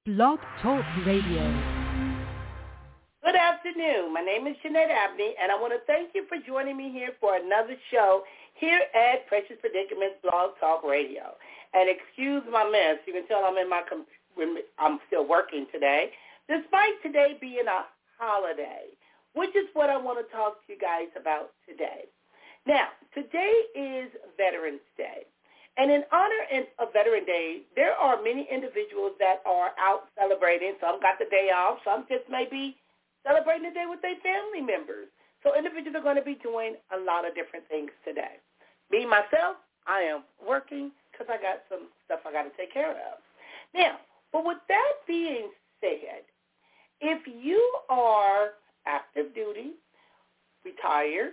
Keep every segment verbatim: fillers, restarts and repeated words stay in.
Blog Talk Radio. Good afternoon. My name is Jeanette Abney, and I want to thank you for joining me here for another show here at Precious Predicaments Blog Talk Radio. And excuse my mess. You can tell I'm in my com- I'm still working today, despite today being a holiday, which is what I want to talk to you guys about today. Now, today is Veterans Day. And in honor of Veteran Day, there are many individuals that are out celebrating. Some got the day off. Some just may be celebrating the day with their family members. So individuals are going to be doing a lot of different things today. Me, myself, I am working because I got some stuff I got to take care of. Now, but with that being said, if you are active duty, retired,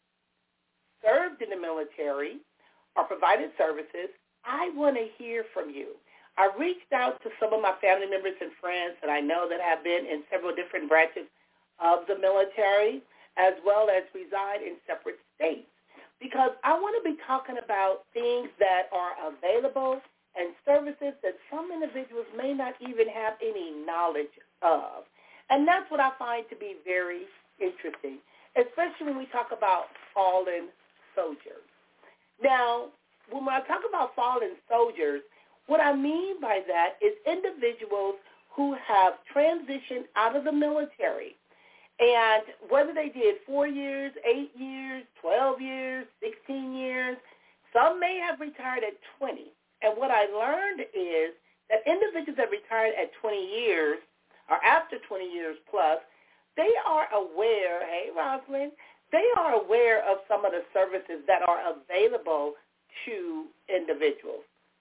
served in the military, or provided services, I want to hear from you. I reached out to some of my family members and friends that I know that have been in several different branches of the military, as well as reside in separate states, because I want to be talking about things that are available and services that some individuals may not even have any knowledge of. And that's what I find to be very interesting, especially when we talk about fallen soldiers. Now, when I talk about fallen soldiers, what I mean by that is individuals who have transitioned out of the military, and whether they did four years, eight years, twelve years, sixteen years, some may have retired at twenty. And what I learned is that individuals that retired at twenty years or after twenty years plus, they are aware, hey, Rosalind, they are aware of some of the services that are available to individuals.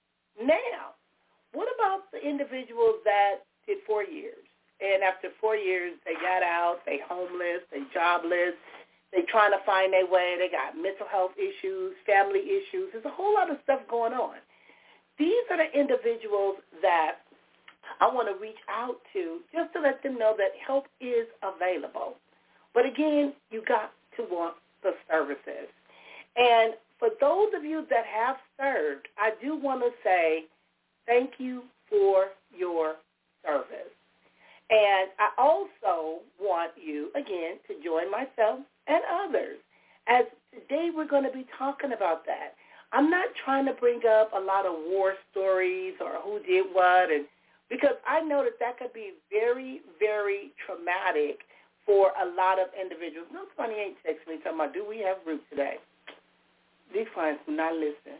Now, what about the individuals that did four years? And after four years, they got out, they homeless, they jobless, they trying to find their way, they got mental health issues, family issues. There's a whole lot of stuff going on. These are the individuals that I want to reach out to just to let them know that help is available. But again, you got to want the services. And for those of you that have served, I do want to say thank you for your service. And I also want you, again, to join myself and others, as today we're going to be talking about that. I'm not trying to bring up a lot of war stories or who did what, and because I know that that could be very, very traumatic for a lot of individuals. No, funny ain't texting me talking about, do we have group today? These clients do not listen.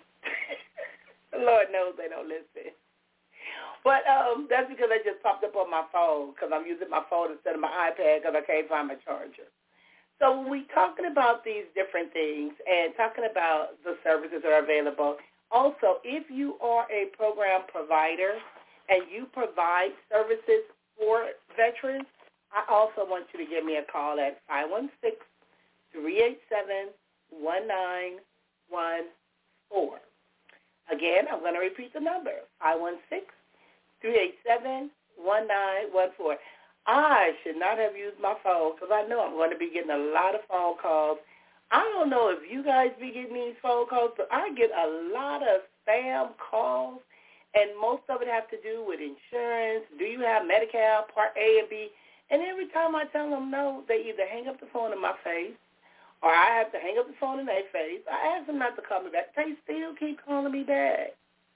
The Lord knows they don't listen. But um, that's because I just popped up on my phone because I'm using my phone instead of my iPad because I can't find my charger. So when we're talking about these different things and talking about the services that are available, also, if you are a program provider and you provide services for veterans, I also want you to give me a call at five one six, three eight seven, one nine one four. Again, I'm going to repeat the number, five one six, three eight seven, one nine one four. I should not have used my phone because I know I'm going to be getting a lot of phone calls. I don't know if you guys be getting these phone calls, but I get a lot of spam calls, and most of it have to do with insurance. Do you have Medi-Cal, Part A and B? And every time I tell them no, they either hang up the phone in my face or I have to hang up the phone in their face. I ask them not to call me back. They still keep calling me back.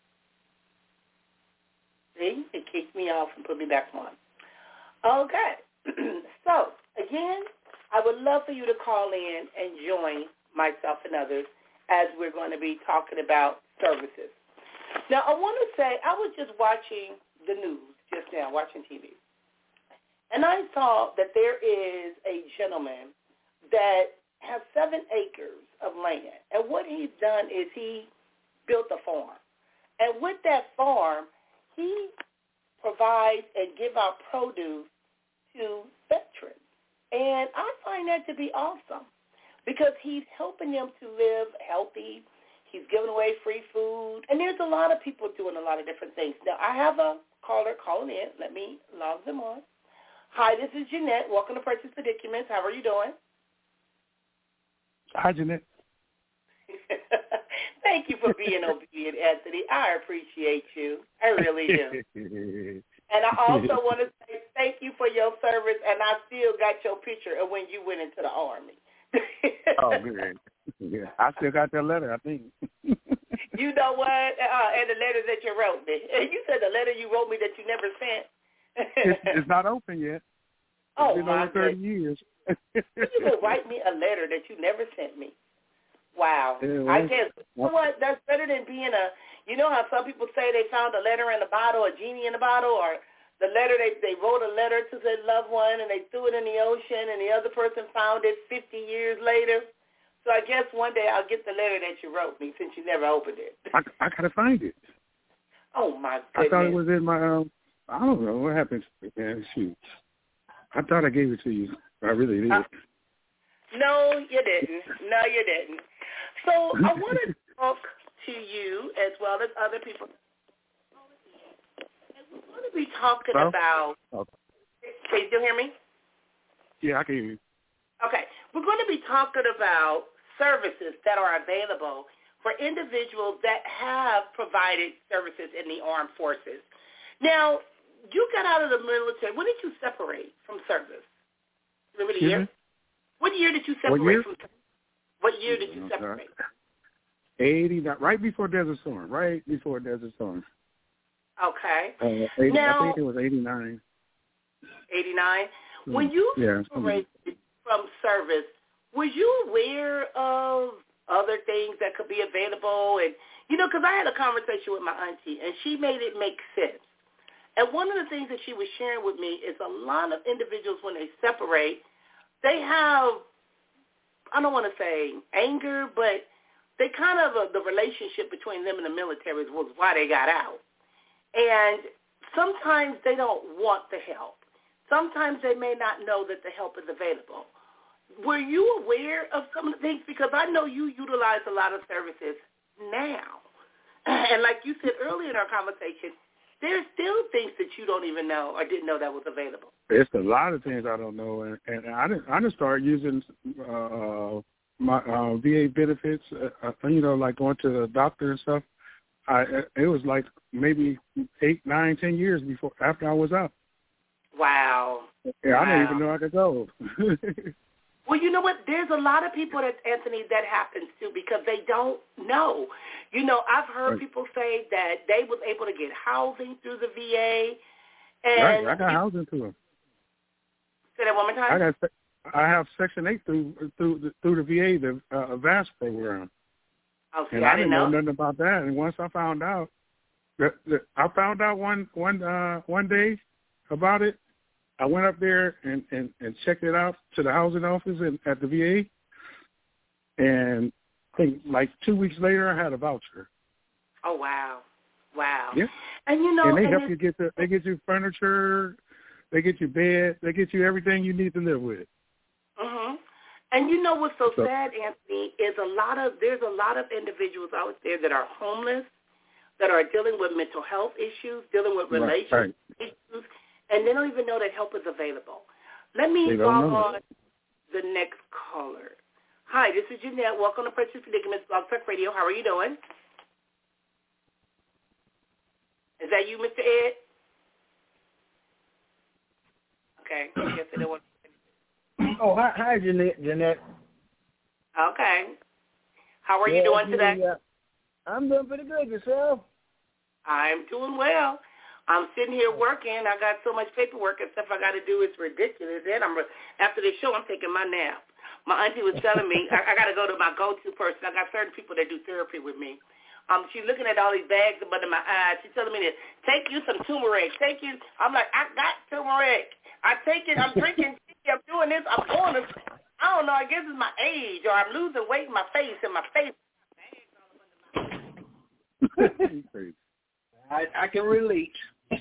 See? It kicked me off and put me back on. Okay. So, again, I would love for you to call in and join myself and others as we're going to be talking about services. Now, I want to say I was just watching the news just now, watching T V. And I saw that there is a gentleman that has seven acres of land. And what he's done is he built a farm. And with that farm, he provides and give out produce to veterans. And I find that to be awesome because he's helping them to live healthy. He's giving away free food. And there's a lot of people doing a lot of different things. Now, I have a caller calling in. Let me log them on. Hi, this is Jeanette. Welcome to Precious Predicaments. How are you doing? Hi, Jeanette. Thank you for being obedient, Anthony. I appreciate you. I really do. And I also want to say thank you for your service, and I still got your picture of when you went into the Army. Oh, good. Yeah, I still got that letter, I think. You know what? Uh, and the letter that you wrote me. You said the letter you wrote me that you never sent. it's, it's not open yet. It's oh, been my over thirty goodness. years. You will write me a letter that you never sent me. Wow. Yeah, well, I guess, you know what? That's better than being a, you know how some people say they found a letter in a bottle, a genie in a bottle, or the letter, they, they wrote a letter to their loved one and they threw it in the ocean and the other person found it fifty years later. So I guess one day I'll get the letter that you wrote me since you never opened it. I, I got to find it. Oh, my goodness. I thought it was in my, um, I don't know what happened. Man, shoot. I thought I gave it to you. I really did. Uh, no, you didn't. No, you didn't. So I want to talk to you as well as other people. And we're going to be talking Hello? about. Okay. Can you still hear me? Yeah, I can hear you. Okay. We're going to be talking about services that are available for individuals that have provided services in the armed forces. Now, you got out of the military. When did you separate from service? Remember the year? What year did you separate what year? from service? What year did you separate? eighty, right before Desert Storm, right before Desert Storm. Okay. Uh, eighty, now, I think it was eighty-nine. eighty-nine? When you yeah, separated from service, was you aware of other things that could be available? And, you know, because I had a conversation with my auntie, and she made it make sense. And one of the things that she was sharing with me is a lot of individuals, when they separate, they have, I don't want to say anger, but they kind of, uh, the relationship between them and the military was why they got out. And sometimes they don't want the help. Sometimes they may not know that the help is available. Were you aware of some of the things? Because I know you utilize a lot of services now. And like you said earlier in our conversation, there's still things that you don't even know or didn't know that was available. It's a lot of things I don't know, and, and I didn't. I didn't start using uh, my uh, V A benefits. Uh, you know, like going to the doctor and stuff. I it was like maybe eight, nine, ten years before after I was out. Wow. Yeah, wow. I didn't even know I could go. Well, you know what? There's a lot of people that, Anthony, that happens to because they don't know. You know, I've heard right. people say that they was able to get housing through the V A. And right, I got you, housing through them. Say that one more time. I got, I have Section eight through through the, through the V A, the uh, VAST program. Oh, see, and I, I didn't didn't know. know nothing about that. And once I found out, that, that I found out one one uh, one day about it. I went up there and, and, and checked it out to the housing office in, at the V A, and I think like two weeks later I had a voucher. Oh wow, wow! Yeah, and you know, and they and help you get the they get you furniture, they get you bed, they get you everything you need to live with. Mhm. And you know what's so, so sad, Anthony, is a lot of there's a lot of individuals out there that are homeless, that are dealing with mental health issues, dealing with relationship right, right. issues. And they don't even know that help is available. Let me log on the next caller. Hi, this is Jeanette. Welcome to Precious Predicaments, Blog Talk Radio. How are you doing? Is that you, Mister Ed? Okay. I guess I don't want to... Oh, hi, hi, Jeanette. Jeanette. Okay. How are yeah, you doing today? Yeah. I'm doing pretty good. Yourself? I'm doing well. I'm sitting here working. I got so much paperwork and stuff I got to do. It's ridiculous. Then I'm after the show, I'm taking my nap. My auntie was telling me I, I got to go to my go-to person. I got certain people that do therapy with me. Um, she's looking at all these bags up under my eyes. She's telling me to take you some turmeric. Take you. I'm like, I got turmeric. I take it. I'm drinking tea. I'm doing this. I'm going to. I don't know. I guess it's my age or I'm losing weight in my face and my face. I, I can relate.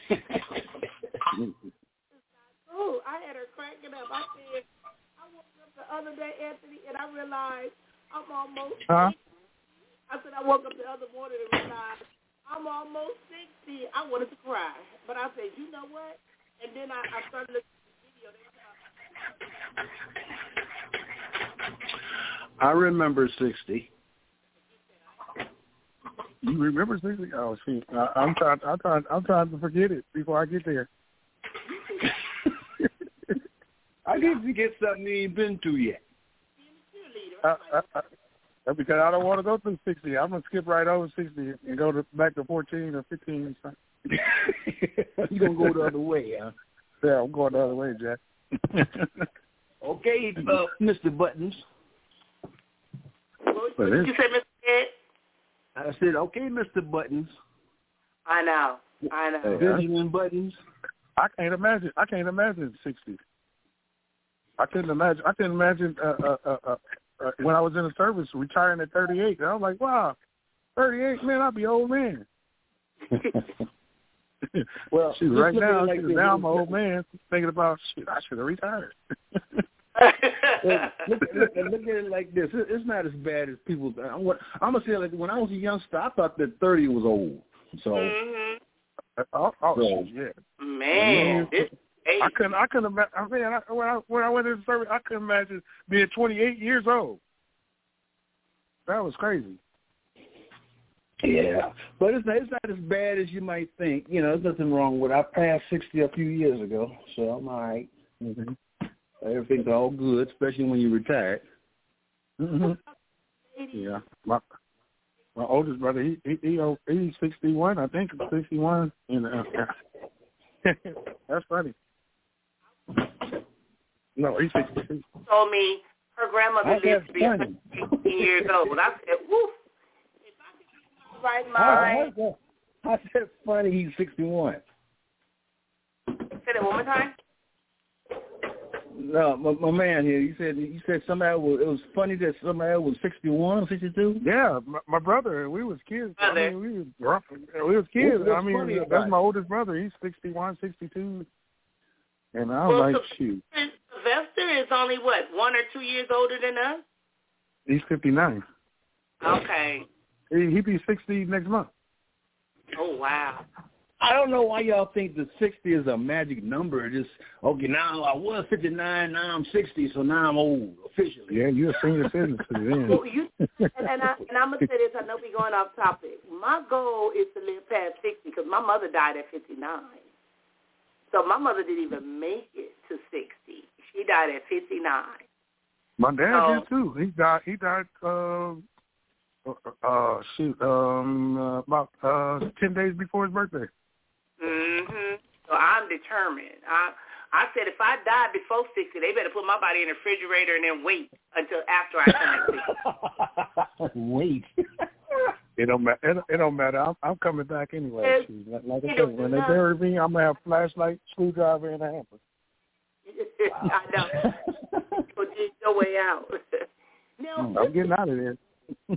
Oh, I had her cracking up. I said, I woke up the other day, Anthony, and I realized I'm almost huh? sixty. I said I woke up the other morning and realized I'm almost sixty. I wanted to cry. But I said, you know what? And then I, I started looking at the video. I remember sixty. You remember sixty? Oh, shoot. I, I'm trying. I'm trying. I'm trying to forget it before I get there. I get to get something you ain't been to yet. Uh, uh, uh, that's because I don't want to go through sixty. I'm gonna skip right over sixty and go to back to fourteen or fifteen. Or something. You gonna go the other way, huh? Yeah, I'm going the other way, Jack. Okay, uh, Mister Buttons. What did you say, Mister Ed? I said, okay, Mister Buttons. I know. I know. Hey, Benjamin Buttons. I can't imagine. I can't imagine sixty. I couldn't imagine. I couldn't imagine uh, uh, uh, uh, uh, when I was in the service retiring at thirty-eight. And I was like, wow, thirty-eight, man, I'll be old man. Well, shoot, right now, like shoot, now I'm an old man thinking about, shoot, I should have retired. Well, look, look, look at it like this. It's not as bad as people. I'm, I'm gonna say, like, when I was a youngster, I thought that thirty was old. So, mm-hmm. oh, oh so yeah, man, this age. I couldn't. I couldn't imagine. I mean, I, when I when I went into service, I couldn't imagine being twenty-eight years old. That was crazy. Yeah, but it's not, it's not as bad as you might think. You know, there's nothing wrong with it. I passed sixty a few years ago, so I'm all right. Mm-hmm. Everything's all good, especially when you retired. Mm-hmm. Yeah, my my oldest brother, he he, he he's sixty-one, I think, sixty-one. You know, that's funny. No, he's sixty-two. Told me her grandmother lived to be eighteen years old. I said, "Woof." Right mind. I, I said, funny, he's sixty-one. Say that one more time. No, my, my man here, you said you said somebody was, it was funny that somebody was sixty-one or sixty-two? Yeah, my, my brother, we was kids. Brother. I mean, we was rough. We was kids. What's I mean, funny that's about my it? oldest brother. He's sixty-one, sixty-two. And I was Well, like, so shoot. Sylvester is only, what, one or two years older than us? He's fifty-nine. Okay. He he be sixty next month. Oh, wow. I don't know why y'all think the sixty is a magic number. Just, okay, now I was fifty-nine, now I'm sixty, so now I'm old, officially. Yeah, you're a senior citizen then. Well, you, and, and, I, and I'm going to say this, I know we're going off topic. My goal is to live past sixty because my mother died at fifty-nine. So my mother didn't even make it to sixty. She died at fifty-nine. My dad So, did too. He died. He died. Uh, uh, shoot, um, uh, about uh, ten days before his birthday. Mm-hmm. So I'm determined. I I said if I die before sixty, they better put my body in the refrigerator and then wait until after I turn sixty. Wait. It don't matter. It, it don't matter. I'm, I'm coming back anyway. Yes. Like, like I said, when they bury me, I'm gonna have flashlight, screwdriver, and a hammer. I know. So just your way out. No, I'm getting out of there.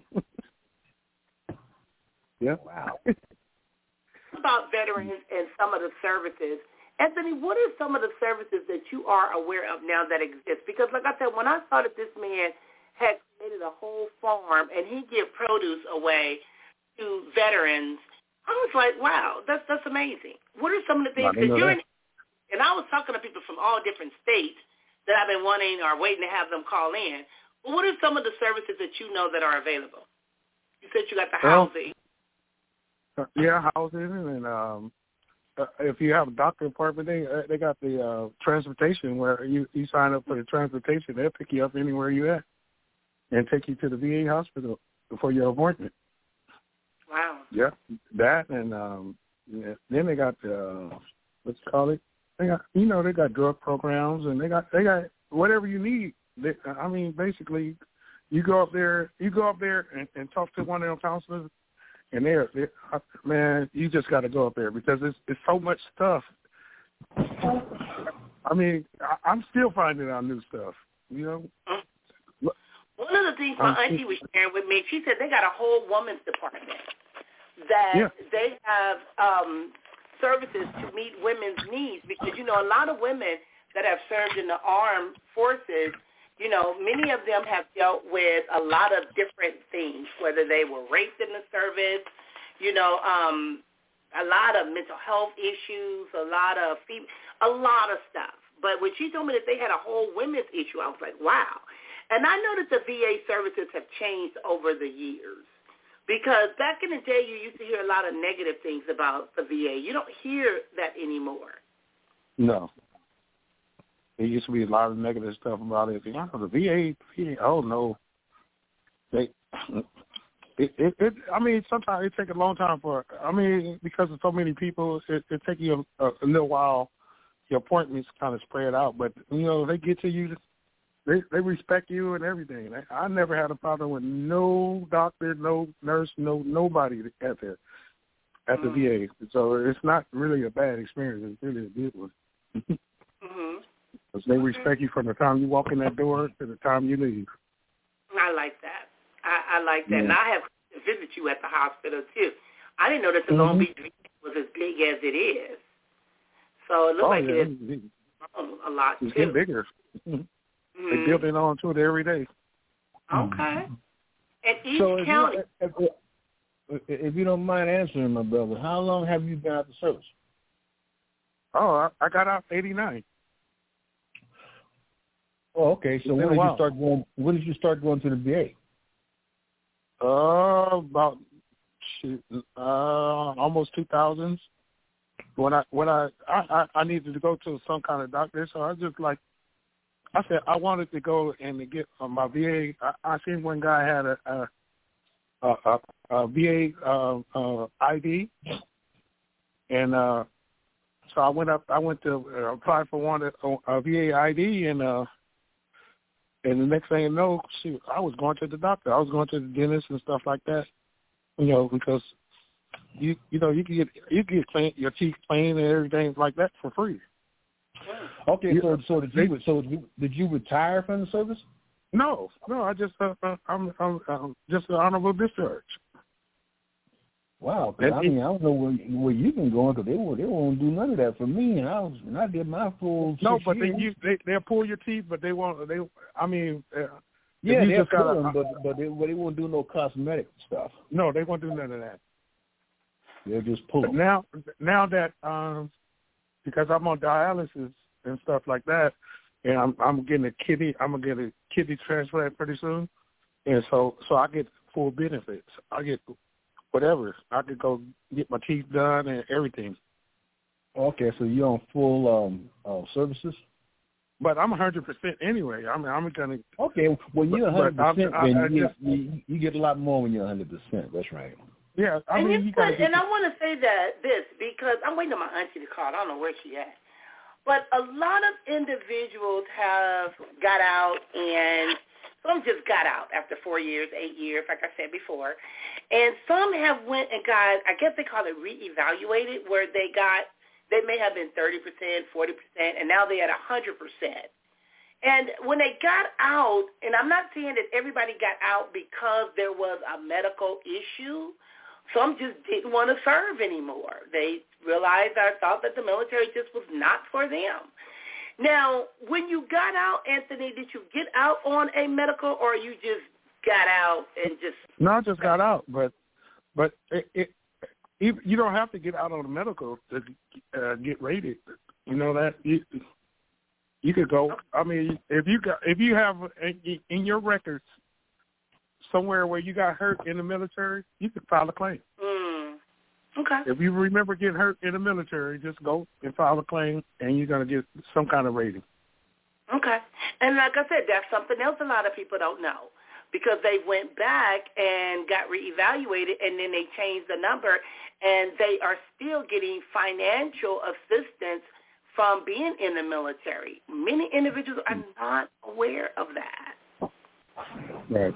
Yeah. Wow. About veterans and some of the services. Anthony, what are some of the services that you are aware of now that exist? Because, like I said, when I saw that this man had created a whole farm and he give produce away to veterans, I was like, wow, that's that's amazing. What are some of the things that you're in? And I was talking to people from all different states that I've been wanting or waiting to have them call in. But what are some of the services that you know that are available? You said you got the Well, housing. Uh, yeah, housing, and um, uh, if you have a doctor appointment, they uh, they got the uh, transportation where you, you sign up for the transportation. They'll pick you up anywhere you at and take you to the V A hospital for your appointment. Wow. Yeah, that and um, yeah. Then they got uh, what's it called it? They got you know they got drug programs and they got they got whatever you need. They, I mean, basically, you go up there, you go up there and, and talk to one of them counselors. And they're, they're, man, you just got to go up there because it's it's so much stuff. I mean, I, I'm still finding out new stuff, you know. One of the things my auntie was sharing with me, she said they got a whole woman's department that yeah. they have um, services to meet women's needs because, you know, a lot of women that have served in the armed forces, you know, many of them have dealt with a lot of different things, whether they were raped in the service, you know, um, a lot of mental health issues, a lot of fem- a lot of stuff. But when she told me that they had a whole women's issue, I was like, wow. And I know that the V A services have changed over the years because back in the day you used to hear a lot of negative things about the V A. You don't hear that anymore. No. there used to be a lot of negative stuff about it. You know, the V A, V A, oh no, they. It, it, it, I mean, sometimes it takes a long time for. I mean, because of so many people, it, it takes you a, a little while. Your appointments kind of spread out, but you know they get to you. They they respect you and everything. I never had a problem with no doctor, no nurse, no nobody at the at the mm-hmm. V A. So it's not really a bad experience. It's really a good one. mm-hmm. Because they respect you from the time you walk in that door to the time you leave. I like that. I, I like that. Yeah. And I have to visit you at the hospital, too. I didn't know that the mm-hmm. Long Beach was as big as it is. So it looks oh, like yeah. it is a lot, it's too. It's getting bigger. Mm-hmm. They building on to it every day. Okay. And each so if county. You, if, if you don't mind answering, my brother, how long have you been out of service? Oh, I, I got out eighty-nine. Oh, okay. So when did you start going? When did you start going to the V A? Uh, about shoot, uh, almost two thousands. When I when I, I I needed to go to some kind of doctor, so I just like I said I wanted to go and to get uh, my V A. I, I seen one guy had a a, a, a, a V A uh, uh, I D, and uh, so I went up. I went to uh, apply for one a, a V A I D, and uh, and the next thing you know, shoot, I was going to the doctor. I was going to the dentist and stuff like that. You know, because you you know you can get you can get clean, your teeth clean and everything like that for free. Okay, so so did you so did you retire from the service? No, no, I just uh, I'm, I'm I'm just an honorable discharge. Wow, cause I mean I don't know where where you've been going because they won't they won't do none of that for me, and I was and I did my full. No, but years. they, you, they they'll pull your teeth, but they won't. They I mean. Uh, Yeah, they'll pull gotta, them, but but they, but they won't do no cosmetic stuff. No, they won't do none of that. They'll just pull them. Now, now that um, because I'm on dialysis and stuff like that, and I'm I'm getting a kidney, I'm gonna get a kidney transplant pretty soon, and so so I get full benefits. I get whatever. I could go get my teeth done and everything. Okay, so you're on full um uh, services. But I'm one hundred percent anyway. I mean, I'm going to... Okay, when you're one hundred percent, I, I, I then you, just, you, you get a lot more when you're one hundred percent. That's right. Yeah, I and mean, you you put, gotta And I want to say that this, because I'm waiting on my auntie to call. I don't know where she at. But a lot of individuals have got out, and some just got out after four years, eight years, like I said before. And some have went and got, I guess they call it reevaluated, where they got... They may have been thirty percent, forty percent, and now they're at one hundred percent. And when they got out, and I'm not saying that everybody got out because there was a medical issue. Some just didn't want to serve anymore. They realized or thought that the military just was not for them. Now, when you got out, Anthony, did you get out on a medical, or you just got out and just... No, I just got out, but but it... it You don't have to get out on the medical to uh, get rated. You know that you you could go. I mean, if you got if you have in your records somewhere where you got hurt in the military, you could file a claim. Mm. Okay. If you remember getting hurt in the military, just go and file a claim, and you're gonna get some kind of rating. Okay. And like I said, that's something else a lot of people don't know. Because they went back and got reevaluated, and then they changed the number, and they are still getting financial assistance from being in the military. Many individuals are not aware of that. Right.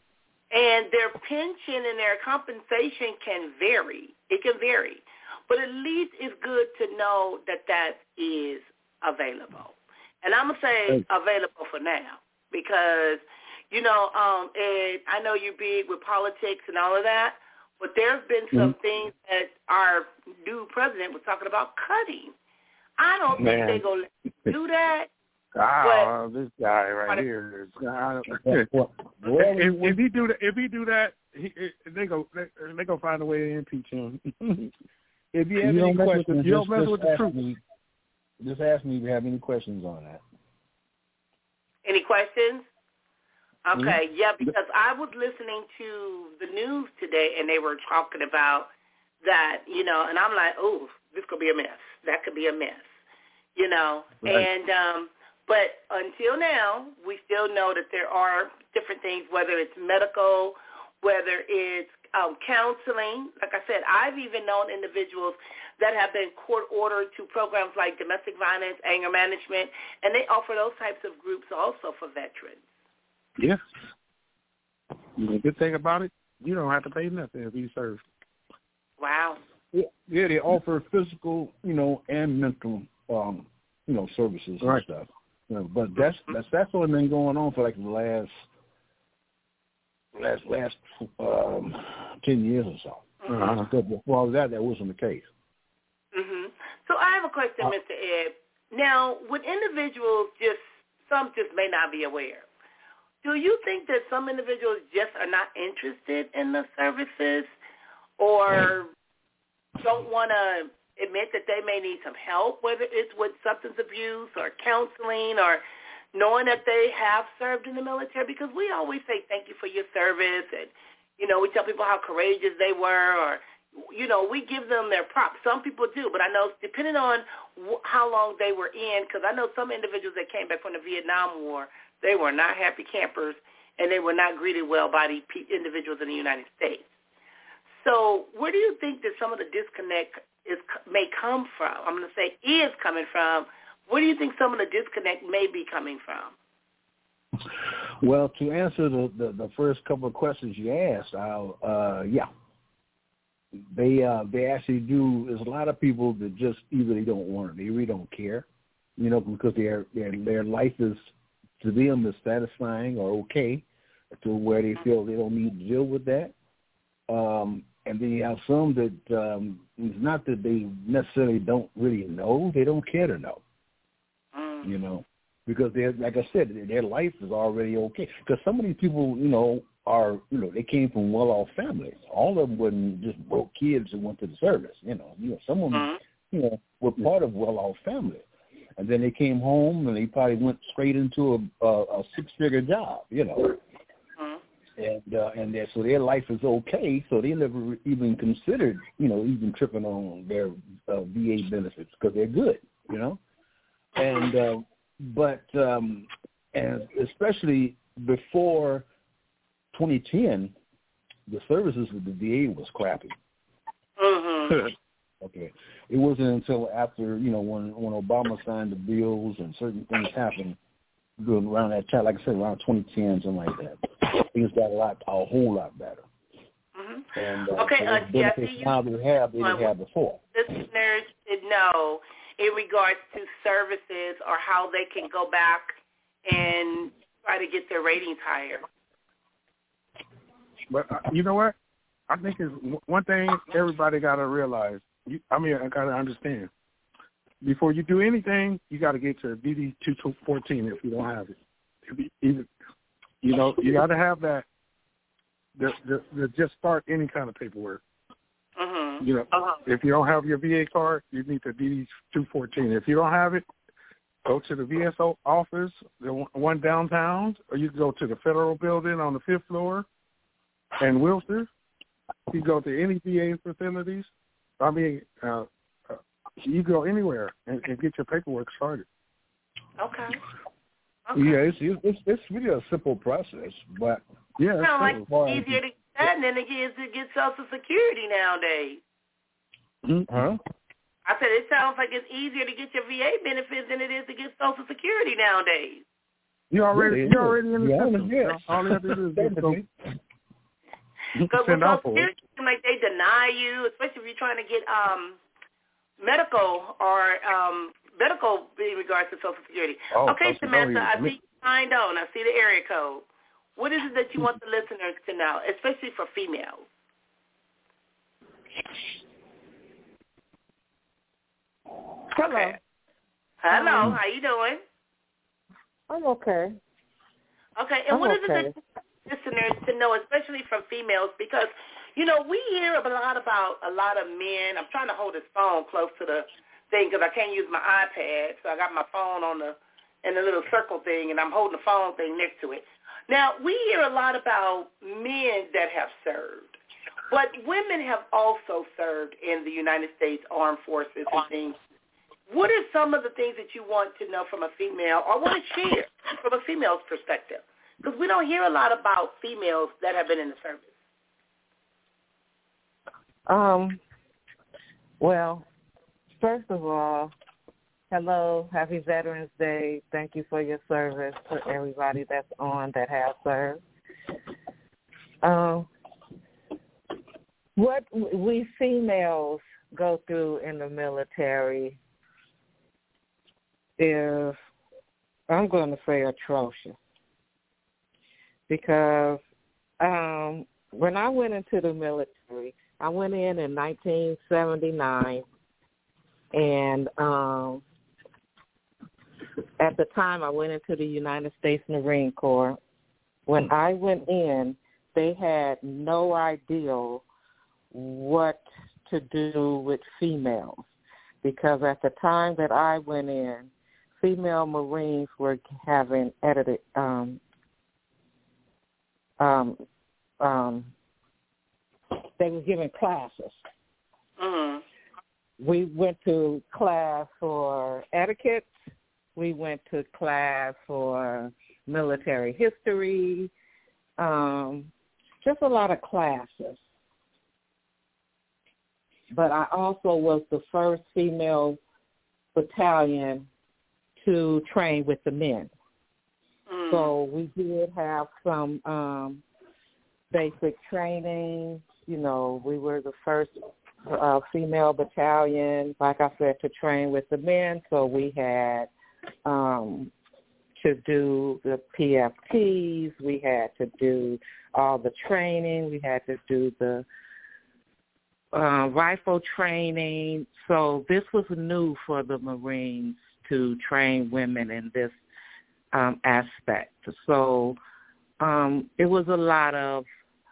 And their pension and their compensation can vary. It can vary. But at least it's good to know that that is available. And I'm going to say available for now because – You know, um, and I know you're big with politics and all of that, but there's been some mm-hmm. things that our new president was talking about cutting. I don't Man. think they're going to do that. Ah, but, this guy right here is. I don't, well, if, if he do that, if he do that, he, they go they, they go find a way to impeach him. If you have you any questions, you don't just, mess just with the truth. Me, just ask me if you have any questions on that. Any questions? Okay, yeah, because I was listening to the news today, and they were talking about that, you know, and I'm like, oh, this could be a mess. That could be a mess, you know. Right. And um, But until now, we still know that there are different things, whether it's medical, whether it's um, counseling. Like I said, I've even known individuals that have been court-ordered to programs like domestic violence, anger management, and they offer those types of groups also for veterans. Yeah. The good thing about it, you don't have to pay nothing if you serve. Wow. Yeah, yeah, they offer physical, you know, and mental, um, you know, services and right. stuff. You know, but that's that's that's only been going on for like the last last last um, ten years or so. Mm-hmm. Because before all that, that wasn't the case. Mm-hmm. So I have a question, Uh, Mister Ed. Now, would individuals just some just may not be aware? Do you think that some individuals just are not interested in the services, or don't want to admit that they may need some help, whether it's with substance abuse or counseling or knowing that they have served in the military? Because we always say thank you for your service, and, you know, we tell people how courageous they were, or, you know, we give them their props. Some people do, but I know depending on wh- how long they were in, because I know some individuals that came back from the Vietnam War, they were not happy campers, and they were not greeted well by the pe- individuals in the United States. So where do you think that some of the disconnect is may come from? I'm going to say is coming from. Where do you think some of the disconnect may be coming from? Well, to answer the, the, the first couple of questions you asked, I'll, uh, yeah, they uh, they actually do. There's a lot of people that just either they don't want it, they really don't care, you know, because their their their life is to them is satisfying or okay, to where they feel they don't need to deal with that. Um, and then you have some that um, it's not that they necessarily don't really know; they don't care to know. Mm. You know, because they're like I said, their life is already okay. Because some of these people, you know, are you know they came from well-off families. All of them wasn't just broke kids who went to the service. You know, you know, some of them, Mm. you know, were part of well-off families. And then they came home and they probably went straight into a, a, a six-figure job, you know. Mm. And uh, and that, so their life is okay, so they never even considered, you know, even tripping on their uh, V A benefits because they're good, you know. And uh, but um, and especially before twenty ten, the services of the V A was crappy. Mm-hmm. Okay. It wasn't until after, you know, when when Obama signed the bills and certain things happened around that time, like I said, around twenty ten, something like that. Things got a lot, a whole lot better. Mm-hmm. And uh, okay, so uh, the benefits Jesse, now they have, they didn't have before. Listeners should know in regards to services or how they can go back and try to get their ratings higher. But uh, you know what? I think is one thing everybody got to realize. You, I mean, I got to understand. Before you do anything, you got to get to D D two fourteen if you don't have it. Either, you know, you got to have that to, to, to just start any kind of paperwork. Mm-hmm. You know, uh-huh. If you don't have your V A card, you need the D D two fourteen. If you don't have it, go to the V S O office, the one downtown, or you can go to the federal building on the fifth floor in Wilshire. You go to any V A facilities. I mean, uh, uh, you go anywhere and, and get your paperwork started. Okay. okay. Yeah, it's, it's it's really a simple process, but yeah, it's sounds like it's easier to get that than it is to get Social Security nowadays. Mm-hmm. Huh? I said it sounds like it's easier to get your V A benefits than it is to get Social Security nowadays. You already, Really, you're already in the yeah, system. yes. All you have to do is just go. Because with Send out Social for it. Security, it seems like they deny you, especially if you're trying to get um, medical or um, medical in regards to Social Security. Oh, okay, Social Samantha, I Security. see you signed on. I see the area code. What is it that you want the listeners to know, especially for females? Hello. Okay. Hello, Um, how you doing? I'm okay. Okay, and I'm what is okay. it that listeners to know, especially from females, because, you know, we hear a lot about a lot of men. I'm trying to hold this phone close to the thing because I can't use my iPad, so I got my phone on the in the little circle thing, and I'm holding the phone thing next to it. Now, we hear a lot about men that have served, but women have also served in the United States Armed Forces and things. what are some of the things that you want to know from a female or want to share from a female's perspective? Because we don't hear a lot about females that have been in the service. Um. Well, first of all, hello, happy Veterans Day. Thank you for your service to everybody that's on that has served. Um, what we females go through in the military is, I'm going to say, atrocious. Because um, when I went into the military, I went in in nineteen seventy-nine, and um, at the time I went into the United States Marine Corps. When I went in, they had no idea what to do with females, because at the time that I went in, female Marines were having edited um, um, um, they were giving classes. Mm-hmm. We went to class for etiquette. We went to class for military history, um, just a lot of classes. But I also was the first female battalion to train with the men. Mm. So we did have some um, basic training. You know, we were the first uh, female battalion, like I said, to train with the men. So we had um, to do the P F Ts. We had to do all the training. We had to do the uh, rifle training. So this was new for the Marines to train women in this um, aspect. So um, it was a lot of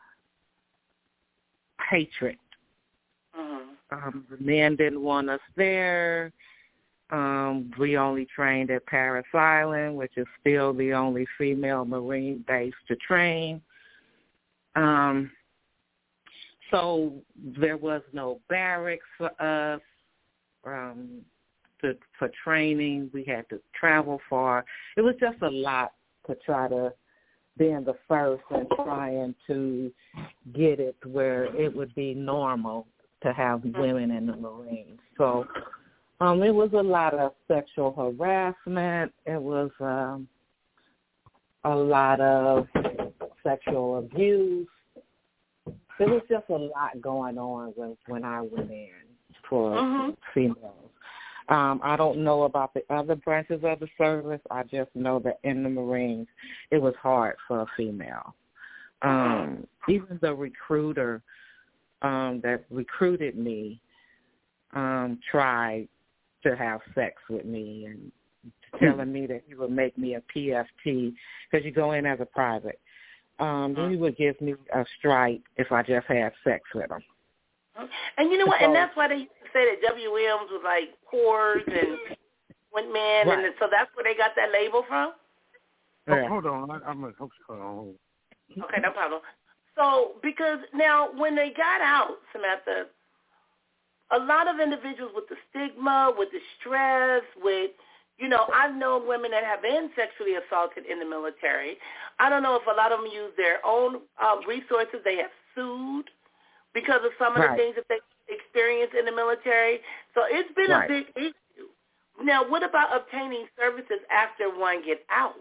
hatred. Mm-hmm. Um, the men didn't want us there. Um, we only trained at Parris Island, which is still the only female Marine base to train. Um, so there was no barracks for us um, to, for training. We had to travel far. It was just a lot to try to being the first and trying to get it where it would be normal to have women in the Marines. So um, it was a lot of sexual harassment. It was um, a lot of sexual abuse. There was just a lot going on when, when I went in for mm-hmm. females. Um, I don't know about the other branches of the service. I just know that in the Marines, it was hard for a female. Um, even the recruiter um, that recruited me um, tried to have sex with me and telling me that he would make me a P F T because you go in as a private. Um, he would give me a stripe if I just had sex with him. And you know what? So, and that's why they used to say that W Ms was like whores and went men, right. and so that's where they got that label from? Yeah. Oh, hold on. I, I'm going to hold on. Okay, no problem. So, because now when they got out, Samantha, a lot of individuals with the stigma, with the stress, with, you know, I've known women that have been sexually assaulted in the military. I don't know if a lot of them use their own uh, resources. They have sued because of some of right. the things that they experience in the military. So it's been right. a big issue. Now, what about obtaining services after one gets out?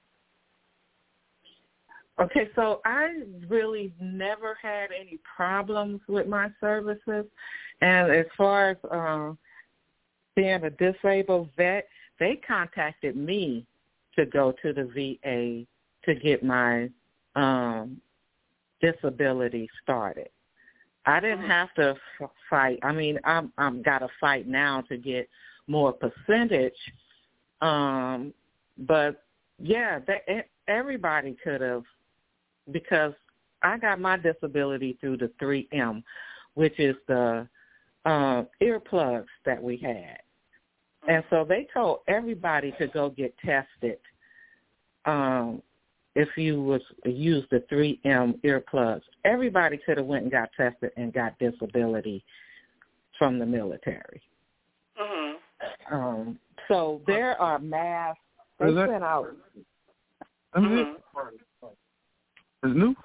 Okay, so I really never had any problems with my services. And as far as uh, being a disabled vet, they contacted me to go to the V A to get my um, disability started. I didn't have to f- fight. I mean, I'm I'm got to fight now to get more percentage. Um, but yeah, that, everybody could have, because I got my disability through the three M, which is the uh, earplugs that we had. And so they told everybody to go get tested um, if you was use the three M earplugs. Everybody could have went and got tested and got disability from the military. Mm-hmm. Um, so there are mass. They Is that, sent out. mm-hmm. It's new?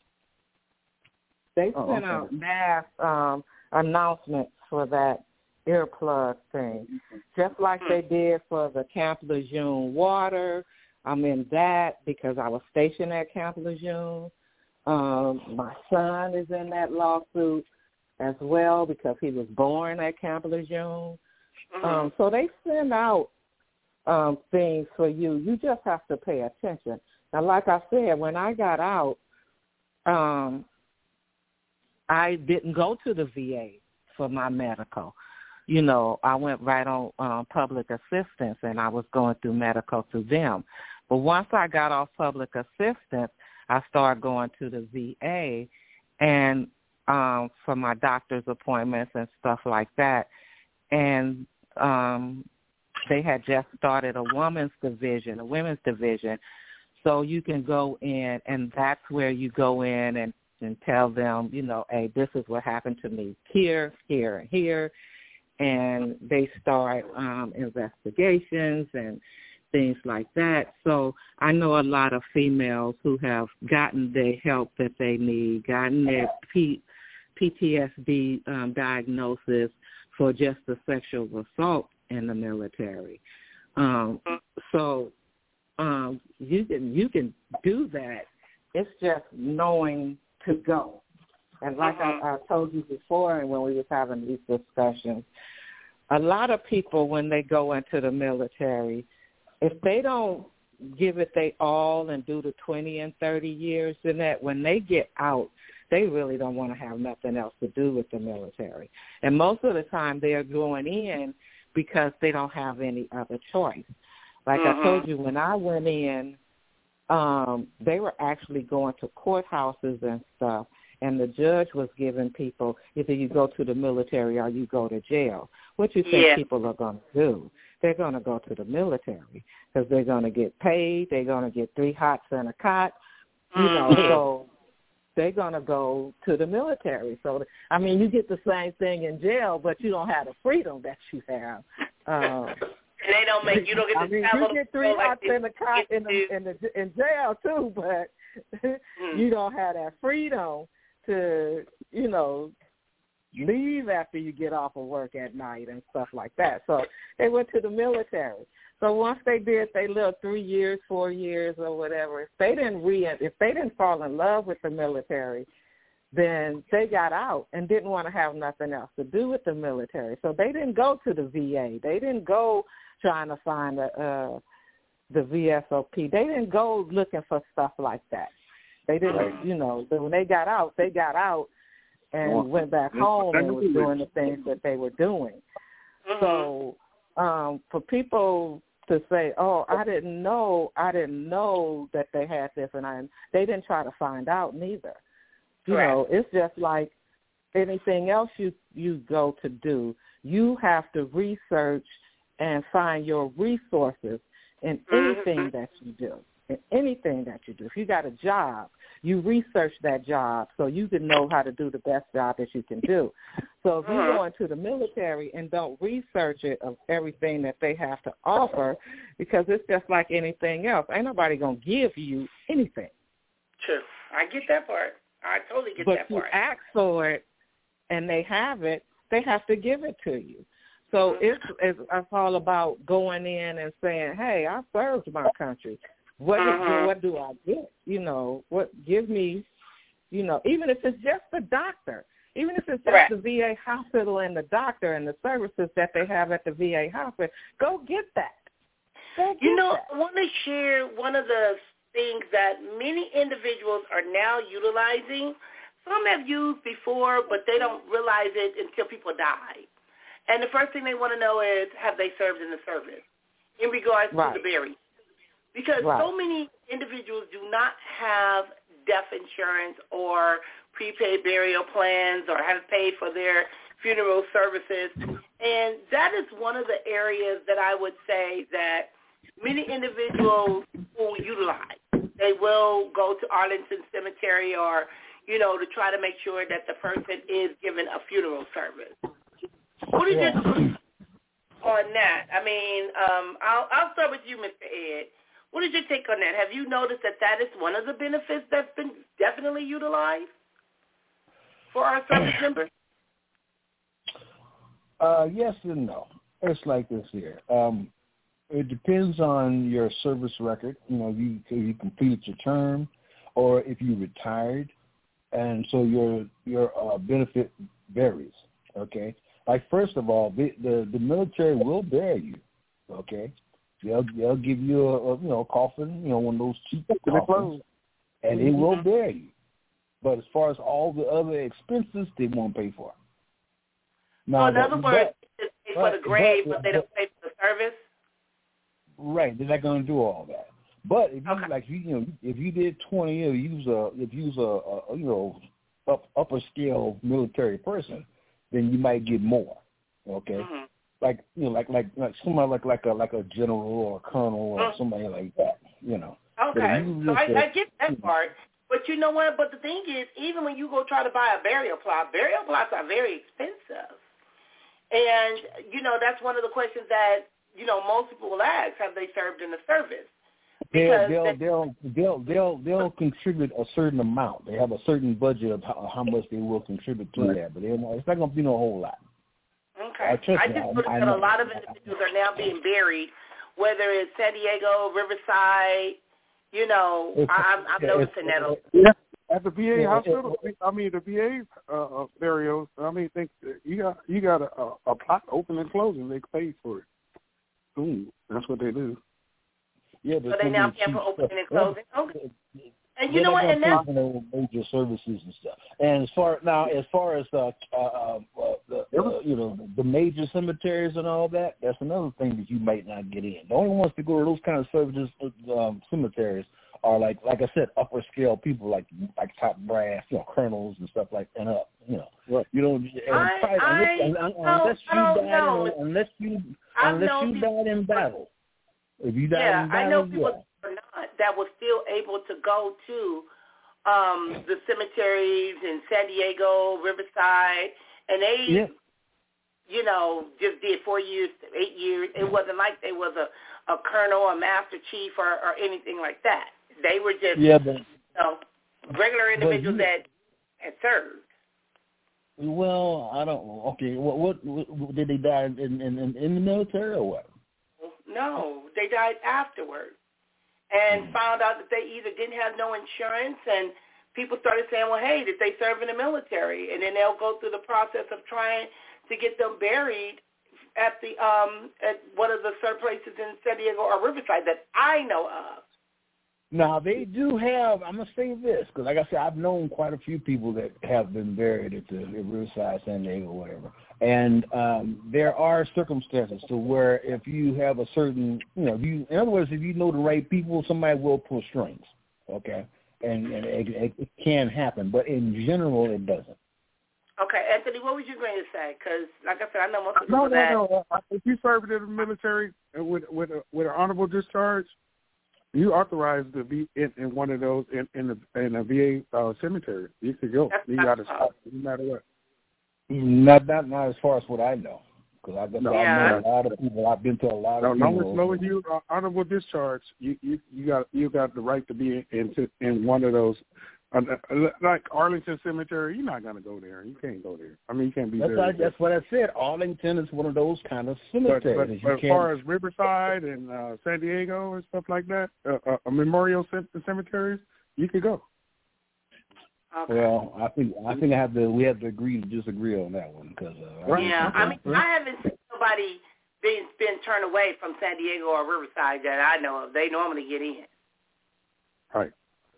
They oh, sent okay. out mass um, announcements for that earplug thing, just like they did for the Camp Lejeune water. I'm in that because I was stationed at Camp Lejeune. Um, my son is in that lawsuit as well because he was born at Camp Lejeune. Mm-hmm. Um, so they send out um, things for you. You just have to pay attention. Now, like I said, when I got out, um, I didn't go to the V A for my medical. You know, I went right on um, public assistance, and I was going through medical through them. But once I got off public assistance, I started going to the V A and um, for my doctor's appointments and stuff like that. And um, they had just started a women's division, a women's division. So you can go in, and that's where you go in and, and tell them, you know, hey, this is what happened to me here, here, and here. And they start um, investigations and things like that. So I know a lot of females who have gotten the help that they need, gotten their P- PTSD um, diagnosis for just the sexual assault in the military. Um, so um, you can you can do that. It's just knowing to go. And like I, I told you before, and when we was having these discussions, a lot of people, when they go into the military, if they don't give it they all and do the twenty and thirty years, then that when they get out, they really don't want to have nothing else to do with the military. And most of the time they are going in because they don't have any other choice. Like mm-hmm. I told you, when I went in, um, they were actually going to courthouses and stuff, and the judge was giving people, either you go to the military or you go to jail. What you think yeah. people are going to do? They're going to go to the military because they're going to get paid. They're going to get three hots and a cot, you know, mm-hmm. so they're going to go to the military. So, I mean, you get the same thing in jail, but you don't have the freedom that you have. Um, and they don't make, you don't get to I mean, travel. You get three hots and a cot in the, in, the, in jail, too, but mm-hmm. you don't have that freedom to, you know, leave after you get off of work at night and stuff like that. So they went to the military. So once they did they little three years, four years or whatever, if they didn't re if they didn't fall in love with the military, then they got out and didn't want to have nothing else to do with the military. So they didn't go to the V A. They didn't go trying to find a, uh, the V S O P. They didn't go looking for stuff like that. They didn't, you know, when they got out, they got out and well, went back home and was doing the things that they were doing. Mm-hmm. So um, for people to say, oh, I didn't know, I didn't know that they had this, and I, they didn't try to find out neither. You right. know, it's just like anything else you, you go to do. You have to research and find your resources in anything mm-hmm. that you do. In anything that you do. If you got a job, you research that job so you can know how to do the best job that you can do. So if you go into the military and don't research it of everything that they have to offer, because it's just like anything else, ain't nobody going to give you anything. True. I get that part. I totally get but that part. But you ask for it and they have it, they have to give it to you. So mm-hmm. it's, it's, it's all about going in and saying, hey, I served my country. What uh-huh. do, what do I get? You know, what give me, you know, even if it's just the doctor, even if it's just right. the V A hospital and the doctor and the services that they have at the V A hospital, go get that. Go get you know, that. I want to share one of the things that many individuals are now utilizing. Some have used before, but they don't realize it until people die. And the first thing they want to know is, have they served in the service in regards right. to the burial? Because right. so many individuals do not have death insurance or prepaid burial plans or have paid for their funeral services. And that is one of the areas that I would say that many individuals will utilize. They will go to Arlington Cemetery or, you know, to try to make sure that the person is given a funeral service. What is yeah. your on that? I mean, um, I'll, I'll start with you, Mister Ed. What is your take on that? Have you noticed that that is one of the benefits that's been definitely utilized for our service members? Uh, yes and no. It's like this here. Um, it depends on your service record. You know, you if you completed your term, or if you retired, and so your your uh, benefit varies. Okay, like first of all, the the, the military will bury you. Okay, they'll they'll give you a, a you know coffin, you know one of those cheap coffins, and they will bury you. But as far as all the other expenses, they won't pay for. Now, so in other but, words, but, they pay for the grave, but, but, but they don't pay for the service. Right, they're not going to do all that. But if you okay. like, you, you know, if you did twenty years, you was a if you was a, a you know up, upper scale military person, then you might get more. Okay, mm-hmm. like you know, like like like somebody like like a like a general or a colonel or mm-hmm. somebody like that. You know. Okay, so I, a, I get that part. But you know what? But the thing is, even when you go try to buy a burial plot, burial plots are very expensive. And, you know, that's one of the questions that, you know, most people will ask, have they served in the service? They'll, they'll, they'll, they'll, they'll, they'll contribute a certain amount. They have a certain budget of how, how much they will contribute to that, but not, it's not going to be no whole lot. Okay. I, I just noticed that a lot of individuals are now being buried, whether it's San Diego, Riverside, you know, it's, I, I'm, I'm yeah, noticing that. Yeah. At the V A yeah, hospital, it, it, I mean the V A uh, burials. I mean, think you got you got a, a, a plot open and closing. They pay for it. Boom. That's what they do. Yeah, but so they now pay for opening and closing. Okay. And you know what? And that's major services and stuff. And as far now, as far as uh, uh, uh, the uh, you know the major cemeteries and all that, that's another thing that you might not get in. The only ones to go to those kind of services um, cemeteries are like like I said, upper scale people like like top brass, you know, colonels and stuff like and up, you know. Right. You don't I, probably, I, unless, no, unless you I died know. in, unless you I unless you people, died in battle. If you died yeah, in battle, I know people yeah. are not that were still able to go to um, the cemeteries in San Diego, Riverside, and they, yeah. you know, just did four years, eight years. It wasn't like they was a, a colonel, a master chief, or, or anything like that. They were just, yeah, but, you know, regular individuals you, that had served. Well, I don't. Okay, what, what, what did they die in, in in in the military or what? No, they died afterwards, and mm. found out that they either didn't have no insurance, and people started saying, well, hey, did they serve in the military? And then they'll go through the process of trying to get them buried at the um at one of the certain places in San Diego or Riverside that I know of. Now, they do have, I'm going to say this, because like I said, I've known quite a few people that have been buried at the at Riverside, San Diego, or whatever. And um, there are circumstances to where if you have a certain, you know, if you, in other words, if you know the right people, somebody will pull strings, okay? And, and it, it, it can happen, but in general, it doesn't. Okay, Anthony, what was you going to say? Because, like I said, I know most of the no, people that... No, no, no. If you served in the military with, with, a, with an honorable discharge, you authorized to be in, in one of those in, in the in a V A uh, cemetery. You could go. That's you got to stop no matter what. Not, not not as far as what I know, because I've been no, yeah. a lot of people. I've been to a lot no, of no, people. No, no, as you uh, honorable discharge, you, you you got you got the right to be in in, in one of those. Uh, like Arlington Cemetery, you're not gonna go there. You can't go there. I mean, you can't be that's there. I, that's what I said. Arlington is one of those kind of cemeteries. But, but, but as far as Riverside and uh, San Diego and stuff like that, uh, uh, a memorial cemeteries, you could go. Okay. Well, I think I think I have to. We have to agree to disagree on that one because. Uh, yeah, I mean, I haven't seen nobody being been turned away from San Diego or Riverside that I know of. They normally get in. Right.